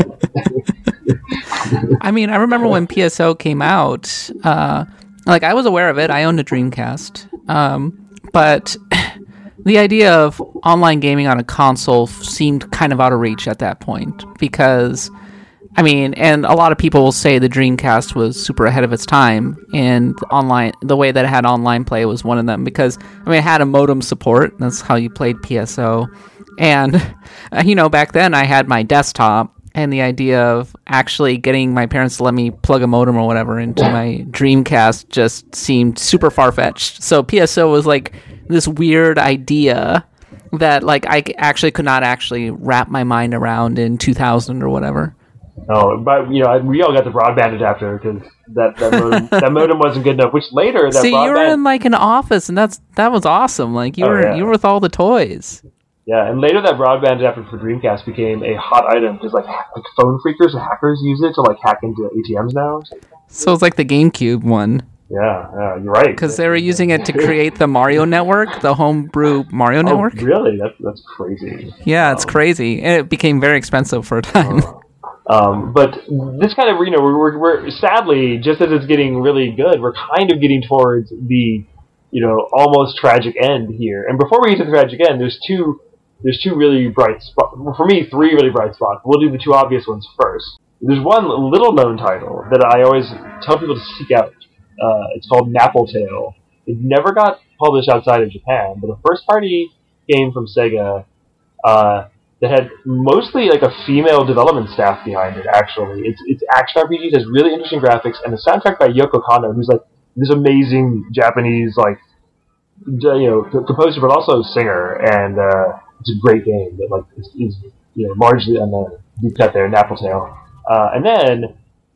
is 10. I mean, I remember when PSO came out, like I was aware of it. I owned a Dreamcast. But the idea of online gaming on a console seemed kind of out of reach at that point because, I mean, and a lot of people will say the Dreamcast was super ahead of its time, and the way that it had online play was one of them because, I mean, it had a modem support. That's how you played PSO. And, back then I had my desktop, and the idea of actually getting my parents to let me plug a modem or whatever into my Dreamcast just seemed super far-fetched. So PSO was like this weird idea that like I actually could not actually wrap my mind around in 2000 or whatever. Oh, but we all got the broadband adapter because that modem wasn't good enough. Which later you were in like an office, and that was awesome. Like you were with all the toys. Yeah, and later that broadband adapter for Dreamcast became a hot item because like phone freakers and hackers use it to like hack into ATMs now. So it's like the GameCube one. Yeah, you're right. Because they were using it to create the Mario Network, the homebrew Mario Network. Really? That's crazy. Yeah, it's crazy, and it became very expensive for a time. But this kind of we're sadly, just as it's getting really good, we're kind of getting towards the almost tragic end here. And before we get to the tragic end, there's two really bright spots. For me, 3 really bright spots. We'll do the 2 obvious ones first. There's one little-known title that I always tell people to seek out. It's called Nappletail. It never got published outside of Japan, but a first-party game from Sega that had mostly like a female development staff behind it, actually. It's action RPGs, has really interesting graphics, and the soundtrack by Yoko Kanno, who's like this amazing Japanese, like, composer, but also singer, and it's a great game that like is largely on the deep cut there, Nappletail. And then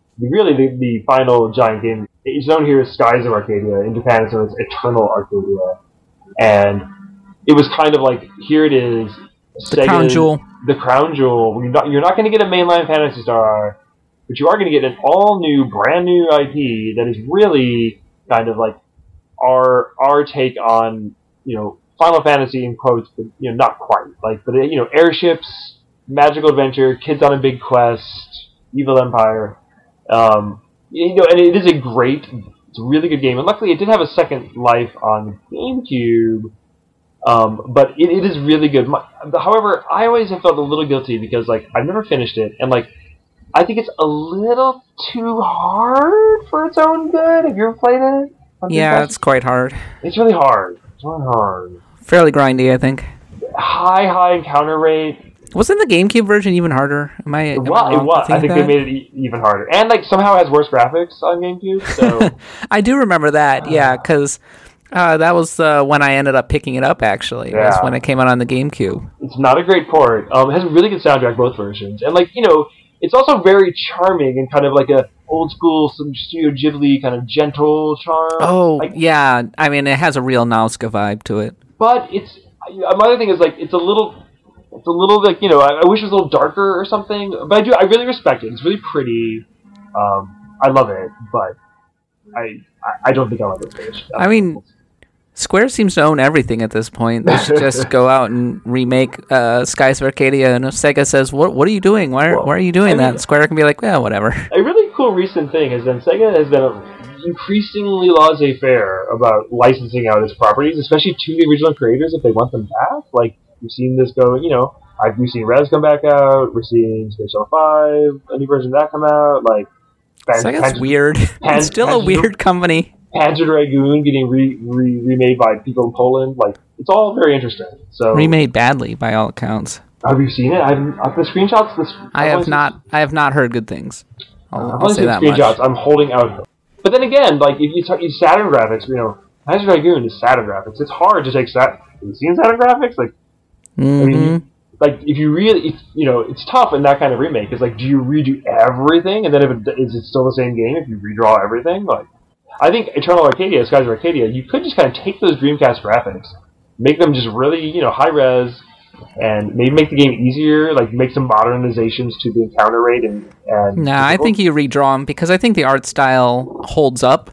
the final giant game, it's known here as Skies of Arcadia. In Japan, it's known as Eternal Arcadia, and it was kind of like, here it is, the crown jewel. The crown jewel. You're not going to get a mainline Phantasy Star, but you are going to get an all-new, brand-new IP that is really kind of like our take on, Final Fantasy in quotes, but, not quite. Like, but, airships, magical adventure, kids on a big quest, evil empire. And it is it's a really good game. And luckily it did have a second life on GameCube. But it is really good. However, I always have felt a little guilty because, like, I've never finished it, and, like, I think it's a little too hard for its own good. Have you ever played it? Yeah, it's quite hard. It's really hard. It's really hard. Fairly grindy, I think. High encounter rate. Wasn't the GameCube version even harder? It was. I think they made it even harder. And, like, somehow has worse graphics on GameCube, so... I do remember that, yeah, because... that was when I ended up picking it up, actually. Yeah. That's when it came out on the GameCube. It's not a great port. It has a really good soundtrack, both versions. And, like, it's also very charming and kind of like a old school, some Studio Ghibli kind of gentle charm. Oh, yeah. I mean, it has a real Nausicaa vibe to it. But it's... My other thing is, like, it's a little, like, I wish it was a little darker or something. But I really respect it. It's really pretty. I love it, but I don't think I'll ever finish. I mean... Square seems to own everything at this point. They should just go out and remake Skies of Arcadia, and if Sega says, what are you doing? Why are you doing that? Square can be like, well, whatever. A really cool recent thing is that Sega has been increasingly laissez-faire about licensing out its properties, especially to the original creators if they want them back. Like, we've seen this go, we've seen Rez come back out, we're seeing Space Shuttle 5, a new version of that come out, like... Sega's weird. It's still a weird company. Panzer Dragoon getting remade by people in Poland. Like, it's all very interesting. So remade badly by all accounts. Have you seen it? The screenshots. I have not heard good things. I'll say that screenshots. much. I'm holding out. But then again, like if you Saturn graphics, Panzer Dragoon is Saturn graphics. It's hard to take Saturn. Have you seen Saturn graphics? Like, Mm-hmm. I mean, like if you really, it's tough in that kind of remake. It's like, do you redo everything, and then is it still the same game if you redraw everything? Like, I think Eternal Arcadia, Skies of Arcadia, you could just kind of take those Dreamcast graphics, make them just really, high res, and maybe make the game easier, like make some modernizations to the encounter rate and I think you redraw them because I think the art style holds up,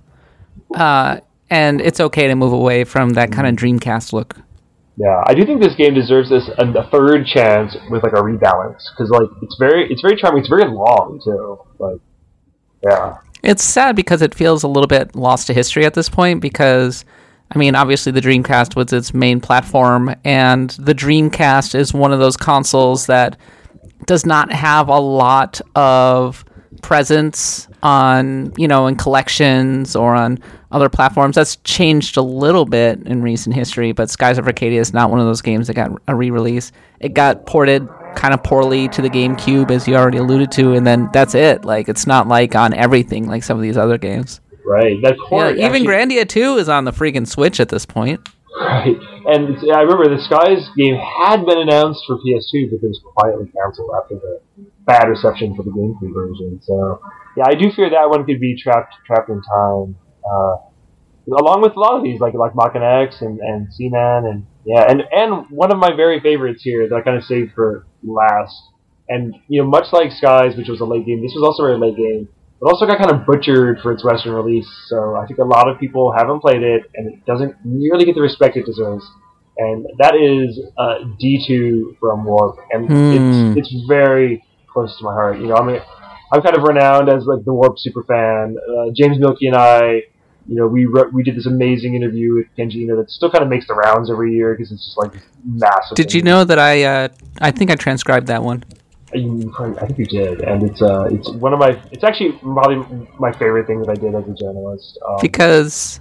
and it's okay to move away from that kind of Dreamcast look. Yeah, I do think this game deserves a third chance with like a rebalance because like it's very charming. It's very long too. Like, yeah, it's sad because it feels a little bit lost to history at this point because, I mean, obviously the Dreamcast was its main platform, and the Dreamcast is one of those consoles that does not have a lot of presence on, in collections or on other platforms. That's changed a little bit in recent history, but Skies of Arcadia is not one of those games that got a re-release. It got ported kind of poorly to the GameCube, as you already alluded to, and then that's it. Like, it's not like on everything like some of these other games. Right. That port, yeah, even Grandia 2 is on the freaking Switch at this point. Right. And I remember the Skies game had been announced for PS2, but it was quietly canceled after the bad reception for the GameCube version. So, yeah, I do fear that one could be trapped in time. Along with a lot of these, like Machina X and Seaman, and one of my very favorites here that I kind of saved for last. And much like Skies, which was a late game, this was also a very late game. It also got kind of butchered for its Western release, so I think a lot of people haven't played it, and it doesn't nearly get the respect it deserves. And that is D2 from Warp, and it's very close to my heart. I'm kind of renowned as like the Warp super fan. James Milkey and I, we did this amazing interview with Kenji that still kind of makes the rounds every year because it's just like massive. Did you know that I think I transcribed that one? I think you did, and it's one of it's actually probably my favorite thing that I did as a journalist. Because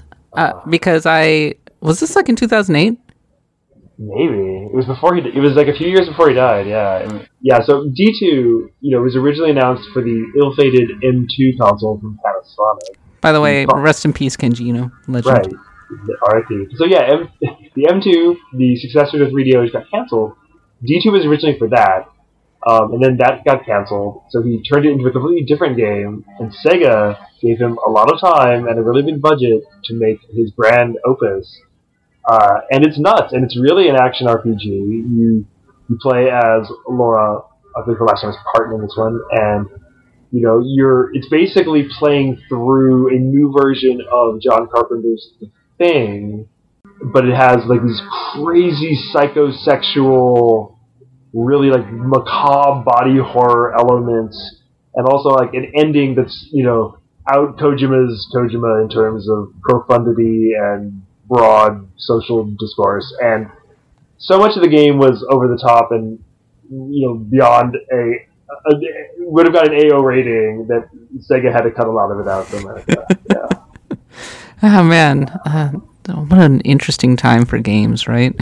I was this like in 2008? Maybe it was before it was like a few years before he died. Yeah, So D2, was originally announced for the ill-fated M2 console from Panasonic. By the way, rest in peace, Kenji. Legend. Right, R.I.P. So yeah, the M2, the successor to 3DO, got canceled. D2 was originally for that. And then that got canceled, so he turned it into a completely different game, and Sega gave him a lot of time and a really big budget to make his grand opus. And it's nuts, and it's really an action RPG. You play as Laura, I think her last name is Parton in this one, and it's basically playing through a new version of John Carpenter's The Thing, but it has like these crazy psychosexual, really like macabre body horror elements, and also like an ending that's out Kojima in terms of profundity and broad social discourse. And so much of the game was over the top and beyond would have got an AO rating that Sega had to cut a lot of it out for America. Yeah. Oh man, what an interesting time for games, right?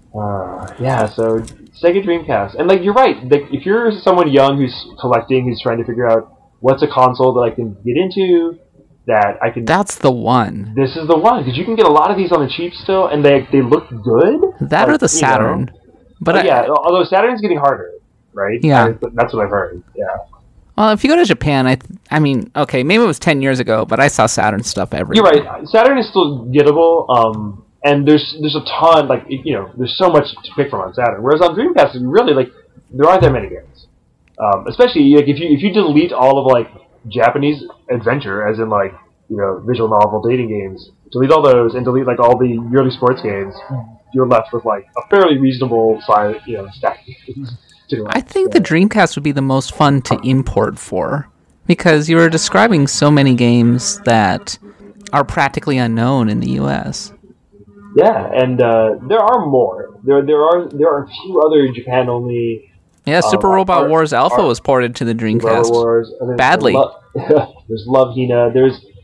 So Sega Dreamcast. And like, you're right. Like, if you're someone young who's collecting, who's trying to figure out what's a console that I can get into, that's the one. This is the one, because you can get a lot of these on the cheap still, and they look good. That or the Saturn. But although Saturn's getting harder, right? Yeah. That's what I've heard. Yeah. Well, if you go to Japan, I mean, okay, maybe it was 10 years ago, but I saw Saturn stuff everywhere. You're right. Saturn is still gettable. And there's a ton, like, there's so much to pick from on Saturn. Whereas on Dreamcast, really, like, there aren't that many games. Especially, like, if you delete all of, like, Japanese adventure, as in, like, visual novel dating games, delete all those and delete, like, all the yearly sports games, you're left with, like, a fairly reasonable size, stack. I think the Dreamcast would be the most fun to import for, because you were describing so many games that are practically unknown in the U.S. Yeah, and there are more. There are a few other Japan only. Yeah, Super Robot Wars Alpha was ported to the Dreamcast. Wars, badly. There's Love Hina. There's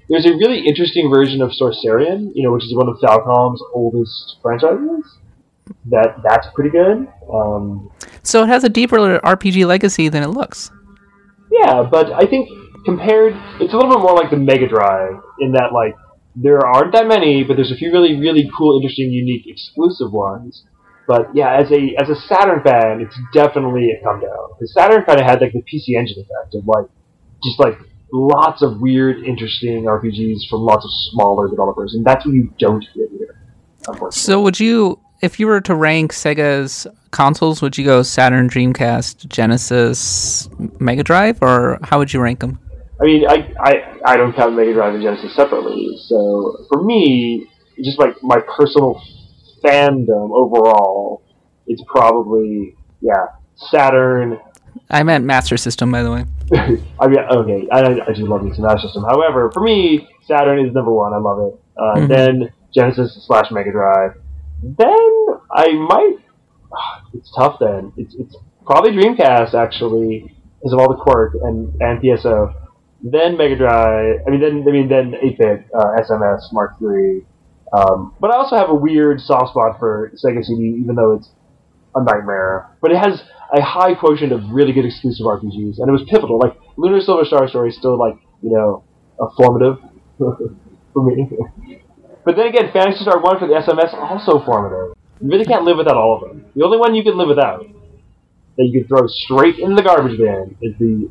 there's a really interesting version of Sorcerian, which is one of Falcom's oldest franchises. That's pretty good. So it has a deeper RPG legacy than it looks. Yeah, but I think it's a little bit more like the Mega Drive in that like there aren't that many, but there's a few really, really cool, interesting, unique, exclusive ones. But yeah, as a Saturn fan, it's definitely a come down. Because Saturn kind of had like the PC Engine effect of like just like lots of weird, interesting RPGs from lots of smaller developers, and that's what you don't get here, unfortunately. So would you, if you were to rank Sega's consoles, would you go Saturn, Dreamcast, Genesis, Mega Drive, or how would you rank them? I mean, I don't count Mega Drive and Genesis separately, so for me, just like my personal fandom overall, it's probably, Saturn. I meant Master System, by the way. I mean, okay, I do love me some Master System. However, for me, Saturn is number one. I love it. Then Genesis / Mega Drive. Then I might. It's tough. Then it's probably Dreamcast actually, because of all the quirk and PSO. Then Mega Drive. Then 8-bit SMS Mark III. But I also have a weird soft spot for Sega CD, even though it's a nightmare. But it has a high quotient of really good exclusive RPGs, and it was pivotal. Like Lunar Silver Star Story is still like a formative for me. But then again, Phantasy Star 1 for the SMS also formative. You really can't live without all of them. The only one you can live without that you can throw straight in the garbage bin is the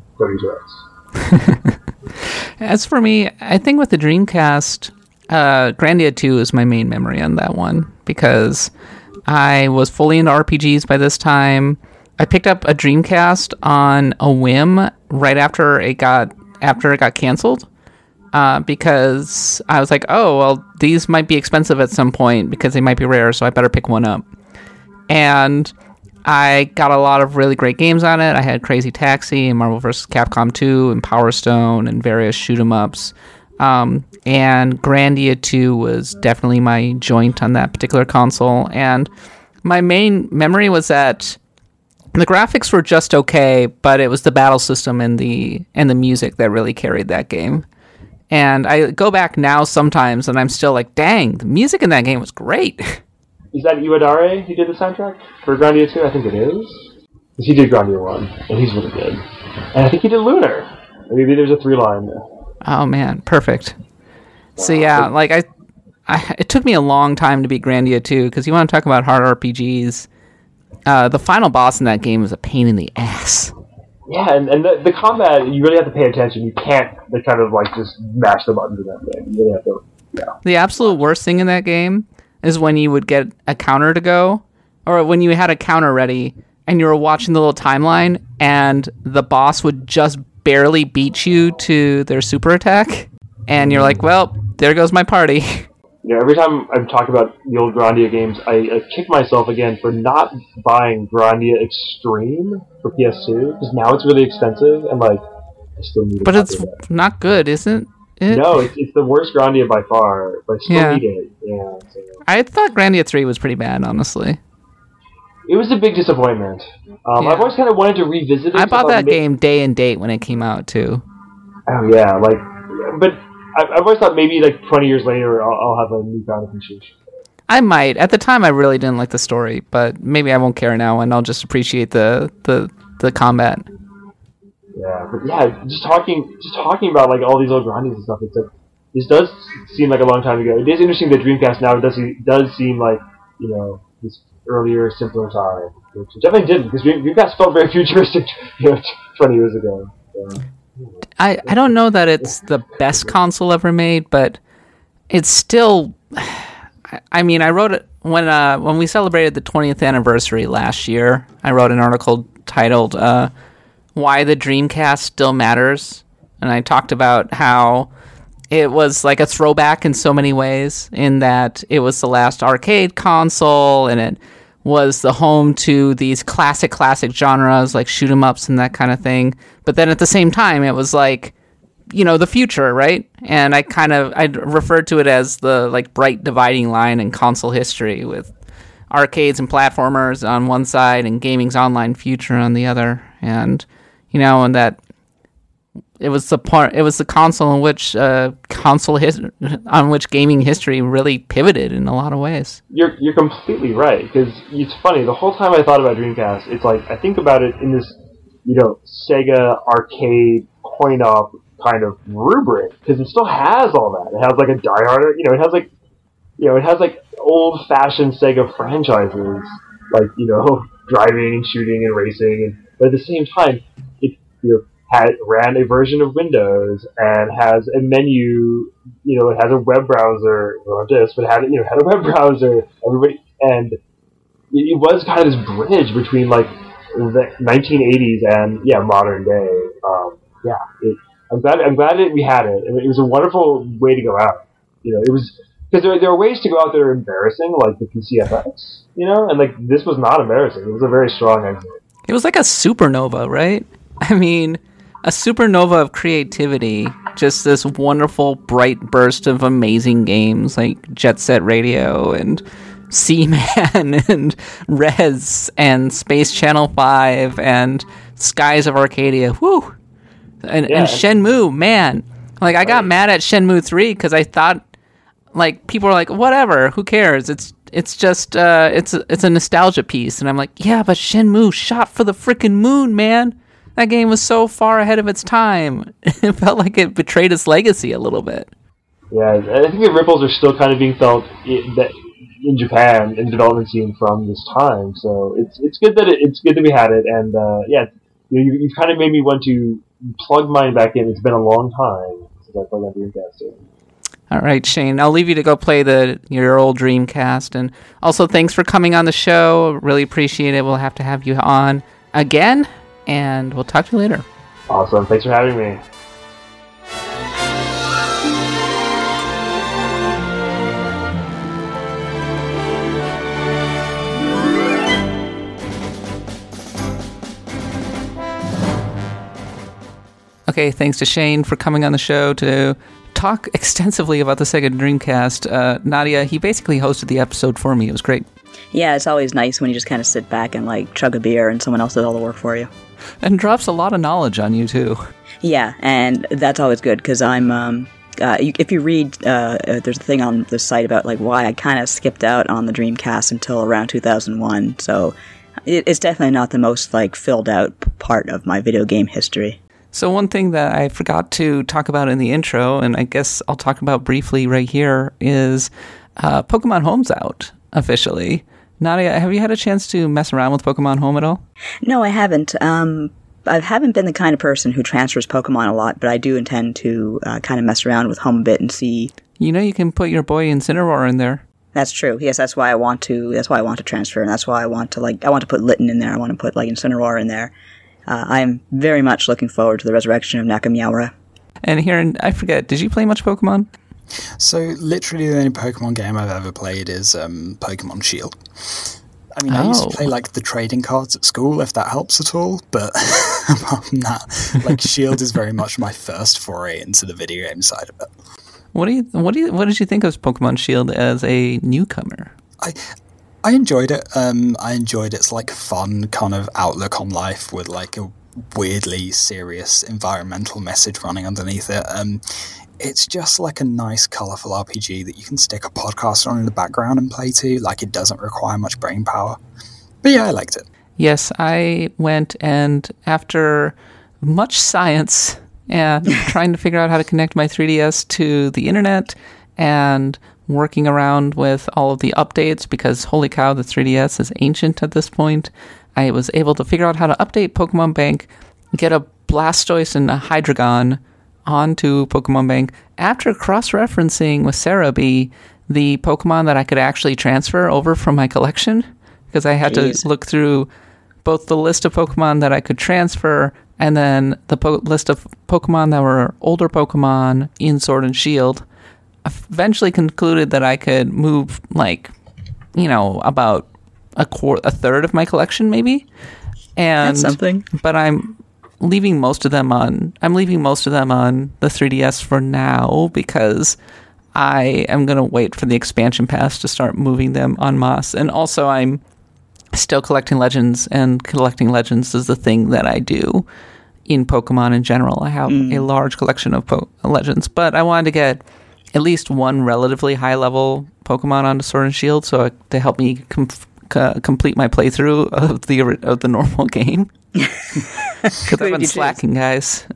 30 As for me, I think with the Dreamcast, Grandia 2 is my main memory on that one, because I was fully into RPGs by this time. I picked up a Dreamcast on a whim right after it got canceled, because I was like, oh, well, these might be expensive at some point because they might be rare, so I better pick one up. And I got a lot of really great games on it. I had Crazy Taxi and Marvel vs. Capcom 2 and Power Stone and various shoot-'em-ups. And Grandia 2 was definitely my joint on that particular console. And my main memory was that the graphics were just okay, but it was the battle system and the music that really carried that game. And I go back now sometimes, and I'm still like, dang, the music in that game was great. Is that Iwadare who did the soundtrack for Grandia 2? I think it is. Because he did Grandia 1, and he's really good. And I think he did Lunar. Maybe there's a 3-line there. Oh, man, perfect. So yeah, like it took me a long time to beat Grandia 2, because you want to talk about hard RPGs. The final boss in that game is a pain in the ass. Yeah, and the combat, you really have to pay attention. You can't kind of like just mash the buttons in that game. You really have to, The absolute worst thing in that game is when you would get a counter to go, or when you had a counter ready, and you were watching the little timeline, and the boss would just barely beat you to their super attack, and you're like, well, there goes my party. Every time I'm talking about the old Grandia games, I kick myself again for not buying Grandia Extreme for PS2, because now it's really expensive, and like, I still need it. But it's not good, isn't it? No, it's the worst Grandia by far, but I still need it. Yeah, so. I thought Grandia 3 was pretty bad, honestly. It was a big disappointment. I've always kind of wanted to revisit it. I bought that game day and date when it came out, too. Oh, yeah, but I've always thought maybe 20 years later I'll have a newfound appreciation. I might. At the time, I really didn't like the story, but maybe I won't care now, and I'll just appreciate the combat. Yeah, but yeah, just talking about all these old Grandias and stuff. It's like this does seem like a long time ago. It is interesting that Dreamcast now does seem like this earlier, simpler time, which definitely didn't, because Dreamcast felt very futuristic 20 years ago. So. I don't know that it's the best console ever made, but it's still. I mean, I wrote it when we celebrated the 20th anniversary last year. I wrote an article titled "Why the Dreamcast Still Matters," and I talked about how it was like a throwback in so many ways, in that it was the last arcade console, and it was the home to these classic genres like shoot 'em ups and that kind of thing. But then at the same time, it was like, the future, right? And I referred to it as the bright dividing line in console history, with arcades and platformers on one side and gaming's online future on the other. And and that it was the console on which gaming history really pivoted in a lot of ways. You're completely right, because it's funny. The whole time I thought about Dreamcast, it's like I think about it in this, Sega arcade coin-op kind of rubric, because it still has all that. It has like a Die Hard, it has like old-fashioned Sega franchises, like driving and shooting and racing, but at the same time, it ran a version of Windows and has a menu. It has a web browser, not this, but had a web browser. And it was kind of this bridge between like the 1980s and modern day. I'm glad that we had it. I mean, it was a wonderful way to go out. It was because there are ways to go out that are embarrassing, like the PCFX. And like this was not embarrassing. It was a very strong exit. It was like a supernova, right? I mean, a supernova of creativity. Just this wonderful, bright burst of amazing games like Jet Set Radio and Seaman and Rez and Space Channel 5 and Skies of Arcadia. Whew! And Shenmue, man. Like, I got mad at Shenmue 3 because I thought, like, people were like, whatever, who cares? It's just, it's a nostalgia piece. And I'm like, yeah, but Shenmue shot for the freaking moon, man. That game was so far ahead of its time. It felt like it betrayed its legacy a little bit. Yeah, I think the ripples are still kind of being felt in Japan in the development scene from this time. So it's good that we had it, and you've kind of made me want to plug mine back in. It's been a long time since I played on Dreamcast. All right, Shane, I'll leave you to go play your old Dreamcast, and also thanks for coming on the show. Really appreciate it. We'll have to have you on again, and we'll talk to you later. Awesome. Thanks for having me. Okay, thanks to Shane for coming on the show to talk extensively about the Sega Dreamcast. Nadia, he basically hosted the episode for me. It was great. Yeah, it's always nice when you just kind of sit back and like chug a beer and someone else does all the work for you. And drops a lot of knowledge on you, too. Yeah, and that's always good, because I'm... if you read, there's a thing on the site about like why I kind of skipped out on the Dreamcast until around 2001, so it's definitely not the most like filled out part of my video game history. So one thing that I forgot to talk about in the intro, and I guess I'll talk about briefly right here, is Pokemon Home's out officially. Nadia, have you had a chance to mess around with Pokemon Home at all? No, I haven't. I haven't been the kind of person who transfers Pokemon a lot, but I do intend to kind of mess around with Home a bit and see. You can put your boy Incineroar in there. That's true. Yes, that's why I want to transfer, and that's why I want to put Litten in there. I want to put like Incineroar in there. I am very much looking forward to the resurrection of Nakamura. And here, I forget, did you play much Pokemon? So, literally the only Pokemon game I've ever played is Pokemon Shield. I mean, I used to play, like, the trading cards at school, if that helps at all, but apart from that, like, Shield is very much my first foray into the video game side of it. What did you think of Pokemon Shield as a newcomer? I enjoyed it. I enjoyed its like fun kind of outlook on life with like a weirdly serious environmental message running underneath it. It's just like a nice, colourful RPG that you can stick a podcast on in the background and play to. Like, it doesn't require much brain power. But yeah, I liked it. Yes, I went, and after much science and trying to figure out how to connect my 3DS to the internet and working around with all of the updates, because holy cow, the 3DS is ancient at this point, I was able to figure out how to update Pokemon Bank, get a Blastoise and a Hydreigon onto Pokemon Bank after cross-referencing with Cerebi the Pokemon that I could actually transfer over from my collection, because I had to look through both the list of Pokemon that I could transfer and then the list of Pokemon that were older Pokemon in Sword and Shield. Eventually concluded that I could move, like, about a third of my collection, maybe. And that's something. But I'm leaving most of them on the 3DS for now, because I am going to wait for the expansion pass to start moving them en masse. And also I'm still collecting Legends, and collecting Legends is the thing that I do in Pokemon in general. I have a large collection of Legends, but I wanted to get at least one relatively high-level Pokemon onto Sword and Shield to help me complete my playthrough of the normal game. Because I've been slacking, guys.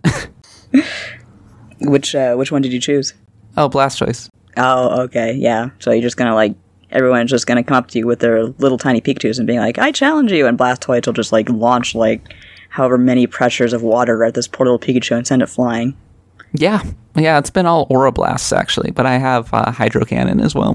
Which one did you choose? Oh, Blastoise. Oh, okay, yeah. So you're just gonna, like, everyone's just gonna come up to you with their little tiny Pikachus and being like, I challenge you, and Blastoise will just, like, launch, like, however many pressures of water at this poor little Pikachu and send it flying. Yeah, it's been all Aura Blasts, actually, but I have Hydro Cannon as well.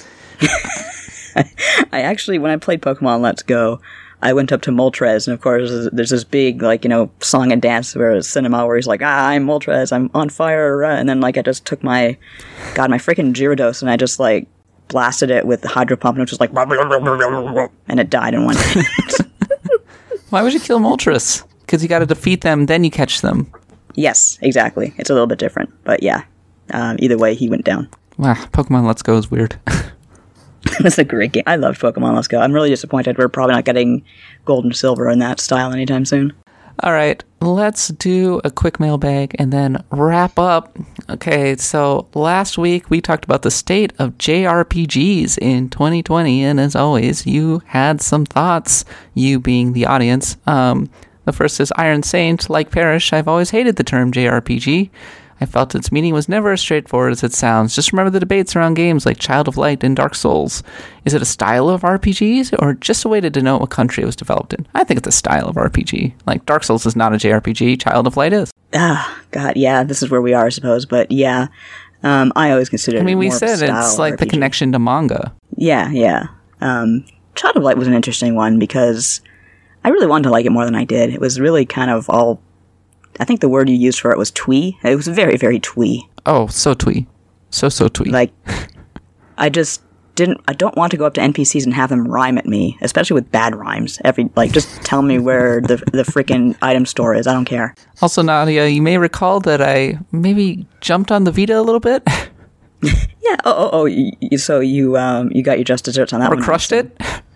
I actually, when I played Pokemon Let's Go, I went up to Moltres, and of course, there's this big, like, you know, song and dance cinema where he's like, I'm Moltres, I'm on fire, and then, like, I just took my freaking Gyarados, and I just, like, blasted it with the Hydro Pump, and it was just like, and it died in one hit. Why would you kill Moltres? Because you gotta defeat them, then you catch them. Yes, exactly. It's a little bit different, but yeah. Either way, he went down. Wow, Pokemon Let's Go is weird. That's a great game. I loved Pokemon Let's Go. I'm really disappointed we're probably not getting Gold and Silver in that style anytime soon. All right, let's do a quick mailbag and then wrap up. Okay, so last week we talked about the state of JRPGs in 2020, and as always, you had some thoughts, you being the audience. The first is Iron Saint. Like Parrish, I've always hated the term JRPG. I felt its meaning was never as straightforward as it sounds. Just remember the debates around games like Child of Light and Dark Souls. Is it a style of RPGs, or just a way to denote what country it was developed in? I think it's a style of RPG. Like, Dark Souls is not a JRPG, Child of Light is. God, yeah, this is where we are, I suppose, but yeah. I always consider it more of a style. I mean, we said it's like RPG. The connection to manga. Yeah. Child of Light was an interesting one, because I really wanted to like it more than I did. It was really kind of all... I think the word you used for it was twee. It was very, very twee. Oh, so twee. So twee. Like, I don't want to go up to NPCs and have them rhyme at me, especially with bad rhymes. Just tell me where the frickin' item store is. I don't care. Also, Nadia, you may recall that I maybe jumped on the Vita a little bit. Yeah. So you got your just desserts on that one. Or crushed it.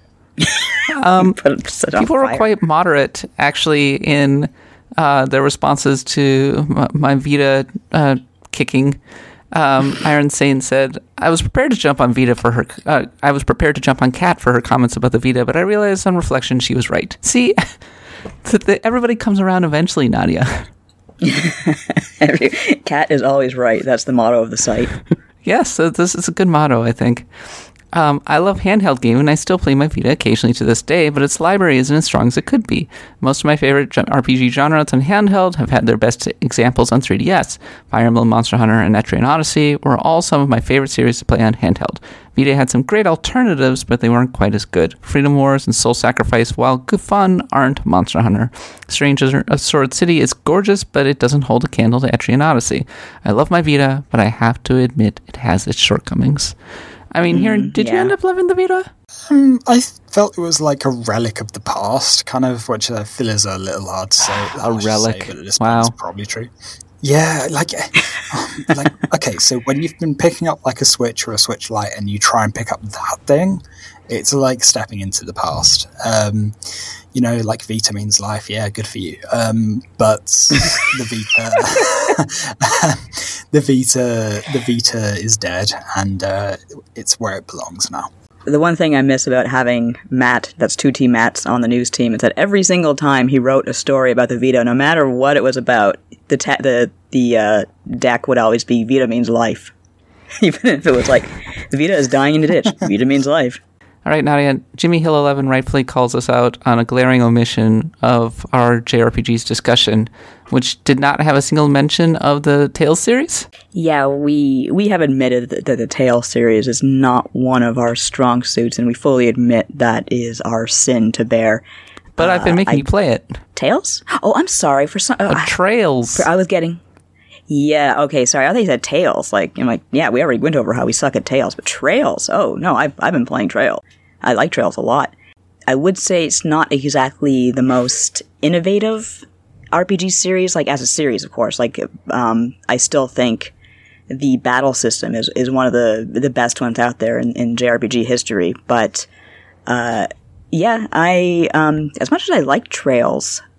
People were quite moderate, actually, in their responses to my Vita kicking. Iron Saint said, I was prepared to jump on Vita for her. I was prepared to jump on Kat for her comments about the Vita, but I realized on reflection she was right. See, everybody comes around eventually, Nadia. Kat is always right. That's the motto of the site. Yes, this is a good motto, I think. I love handheld gaming, and I still play my Vita occasionally to this day, but its library isn't as strong as it could be. Most of my favorite RPG genres on handheld have had their best examples on 3DS. Fire Emblem, Monster Hunter, and Etrian Odyssey were all some of my favorite series to play on handheld. Vita had some great alternatives, but they weren't quite as good. Freedom Wars and Soul Sacrifice, while good fun, aren't Monster Hunter. Strange Sword City is gorgeous, but it doesn't hold a candle to Etrian Odyssey. I love my Vita, but I have to admit it has its shortcomings. I mean, did you end up loving the Vita? I felt it was like a relic of the past, kind of, which I feel is a little hard to say. A relic? Wow. That's probably true. Yeah, okay, so when you've been picking up like a Switch or a Switch Lite and you try and pick up that thing, it's like stepping into the past. Like Vita means life. Yeah, good for you. But the Vita is dead, and it's where it belongs now. The one thing I miss about having Matt, that's 2T Matt's on the news team, is that every single time he wrote a story about the Vita, no matter what it was about, the deck would always be Vita means life. Even if it was like, the Vita is dying in the ditch, Vita means life. All right, Nadia, Jimmy Hill 11 rightfully calls us out on a glaring omission of our JRPGs discussion, which did not have a single mention of the Tales series. Yeah, we have admitted that the Tales series is not one of our strong suits, and we fully admit that is our sin to bear. But I've been making you play it. Tales? Oh, I'm sorry for some. Trails. I was getting. Yeah, okay, sorry. I thought you said Tales. I'm like, yeah, we already went over how we suck at Tales, but Trails? Oh, no, I've been playing Trails. I like Trails a lot. I would say it's not exactly the most innovative RPG series, as a series, of course. I still think the battle system is one of the best ones out there in JRPG history. But, yeah, as much as I like Trails,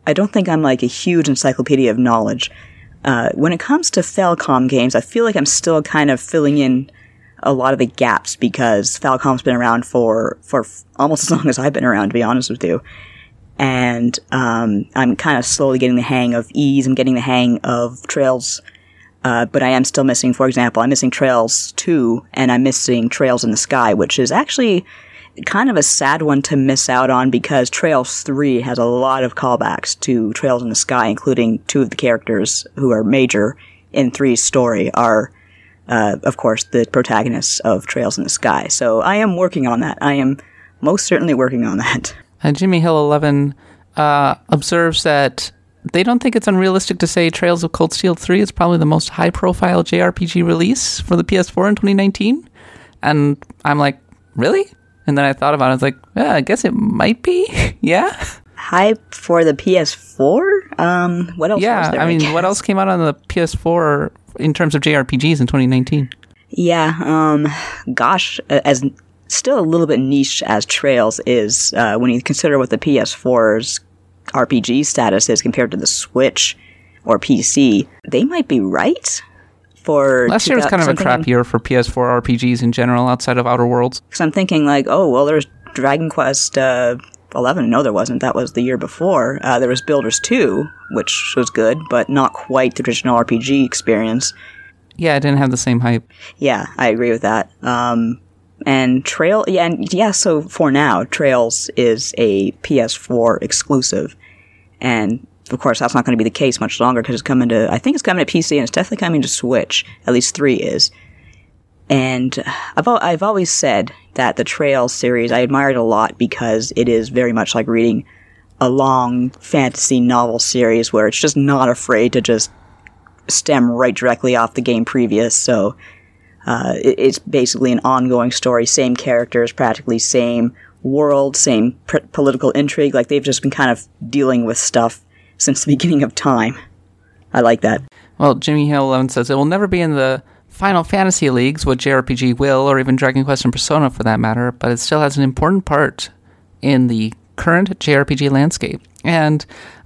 I don't think I'm like a huge encyclopedia of knowledge. When it comes to Falcom games, I feel like I'm still kind of filling in a lot of the gaps because Falcom's been around for almost as long as I've been around, to be honest with you. And I'm kind of slowly getting the hang of Ys. I'm getting the hang of Trails. But I am still missing, for example, I'm missing Trails 2, and I'm missing Trails in the Sky, which is actually kind of a sad one to miss out on because Trails 3 has a lot of callbacks to Trails in the Sky, including two of the characters who are major in 3's story are, of course, the protagonists of Trails in the Sky. So I am working on that. I am most certainly working on that. Jimmy Hill 11 observes that they don't think it's unrealistic to say Trails of Cold Steel 3 is probably the most high-profile JRPG release for the PS4 in 2019. And I'm like, really? And then I thought about it. I was like, yeah, I guess it might be. Yeah. Hype for the PS4? What else was there? I mean, what else came out on the PS4 in terms of JRPGs in 2019? Yeah, gosh, as still a little bit niche as Trails is, when you consider what the PS4's RPG status is compared to the Switch or PC, they might be right. Last year was kind of a crap year for PS4 RPGs in general, outside of Outer Worlds. Because I'm thinking like, oh, well, there's Dragon Quest 11. No, there wasn't. That was the year before. There was Builders 2, which was good, but not quite the traditional RPG experience. Yeah, it didn't have the same hype. Yeah, I agree with that. And so for now, Trails is a PS4 exclusive. And of course, that's not going to be the case much longer because I think it's coming to PC and it's definitely coming to Switch. At least 3 is. And I've always said that the Trails series, I admire it a lot because it is very much like reading a long fantasy novel series where it's just not afraid to just stem right directly off the game previous. So, it's basically an ongoing story, same characters, practically same world, same political intrigue. Like they've just been kind of dealing with stuff since the beginning of time. I like that. Well, Jimmy Hill 11 says it will never be in the Final Fantasy leagues, what JRPG will, or even Dragon Quest and Persona for that matter, but it still has an important part in the current JRPG landscape. And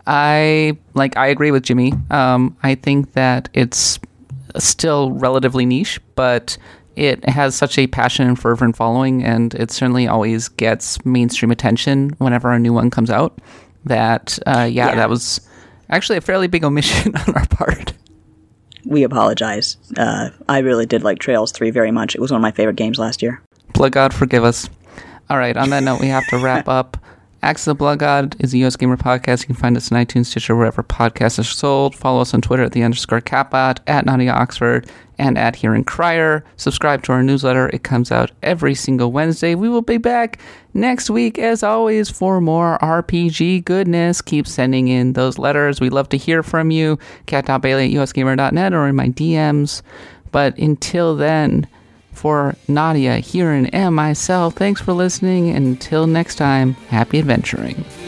I agree with Jimmy. I think that it's still relatively niche, but it has such a passion and fervent following, and it certainly always gets mainstream attention whenever a new one comes out. That was actually a fairly big omission on our part. We apologize. I really did like Trails 3 very much. It was one of my favorite games last year. Blood God, forgive us. All right, on that note, we have to wrap up. Axe of the Blood God is a US Gamer podcast. You can find us on iTunes, Stitcher, wherever podcasts are sold. Follow us on Twitter at @_Catbot, at Nadia Oxford, and at Here and Crier. Subscribe to our newsletter. It comes out every single Wednesday. We will be back next week, as always, for more RPG goodness. Keep sending in those letters. We'd love to hear from you. cat.bailey@usgamer.net or in my DMs. But until then, for Nadia, Hiran, and myself, thanks for listening. And until next time, happy adventuring.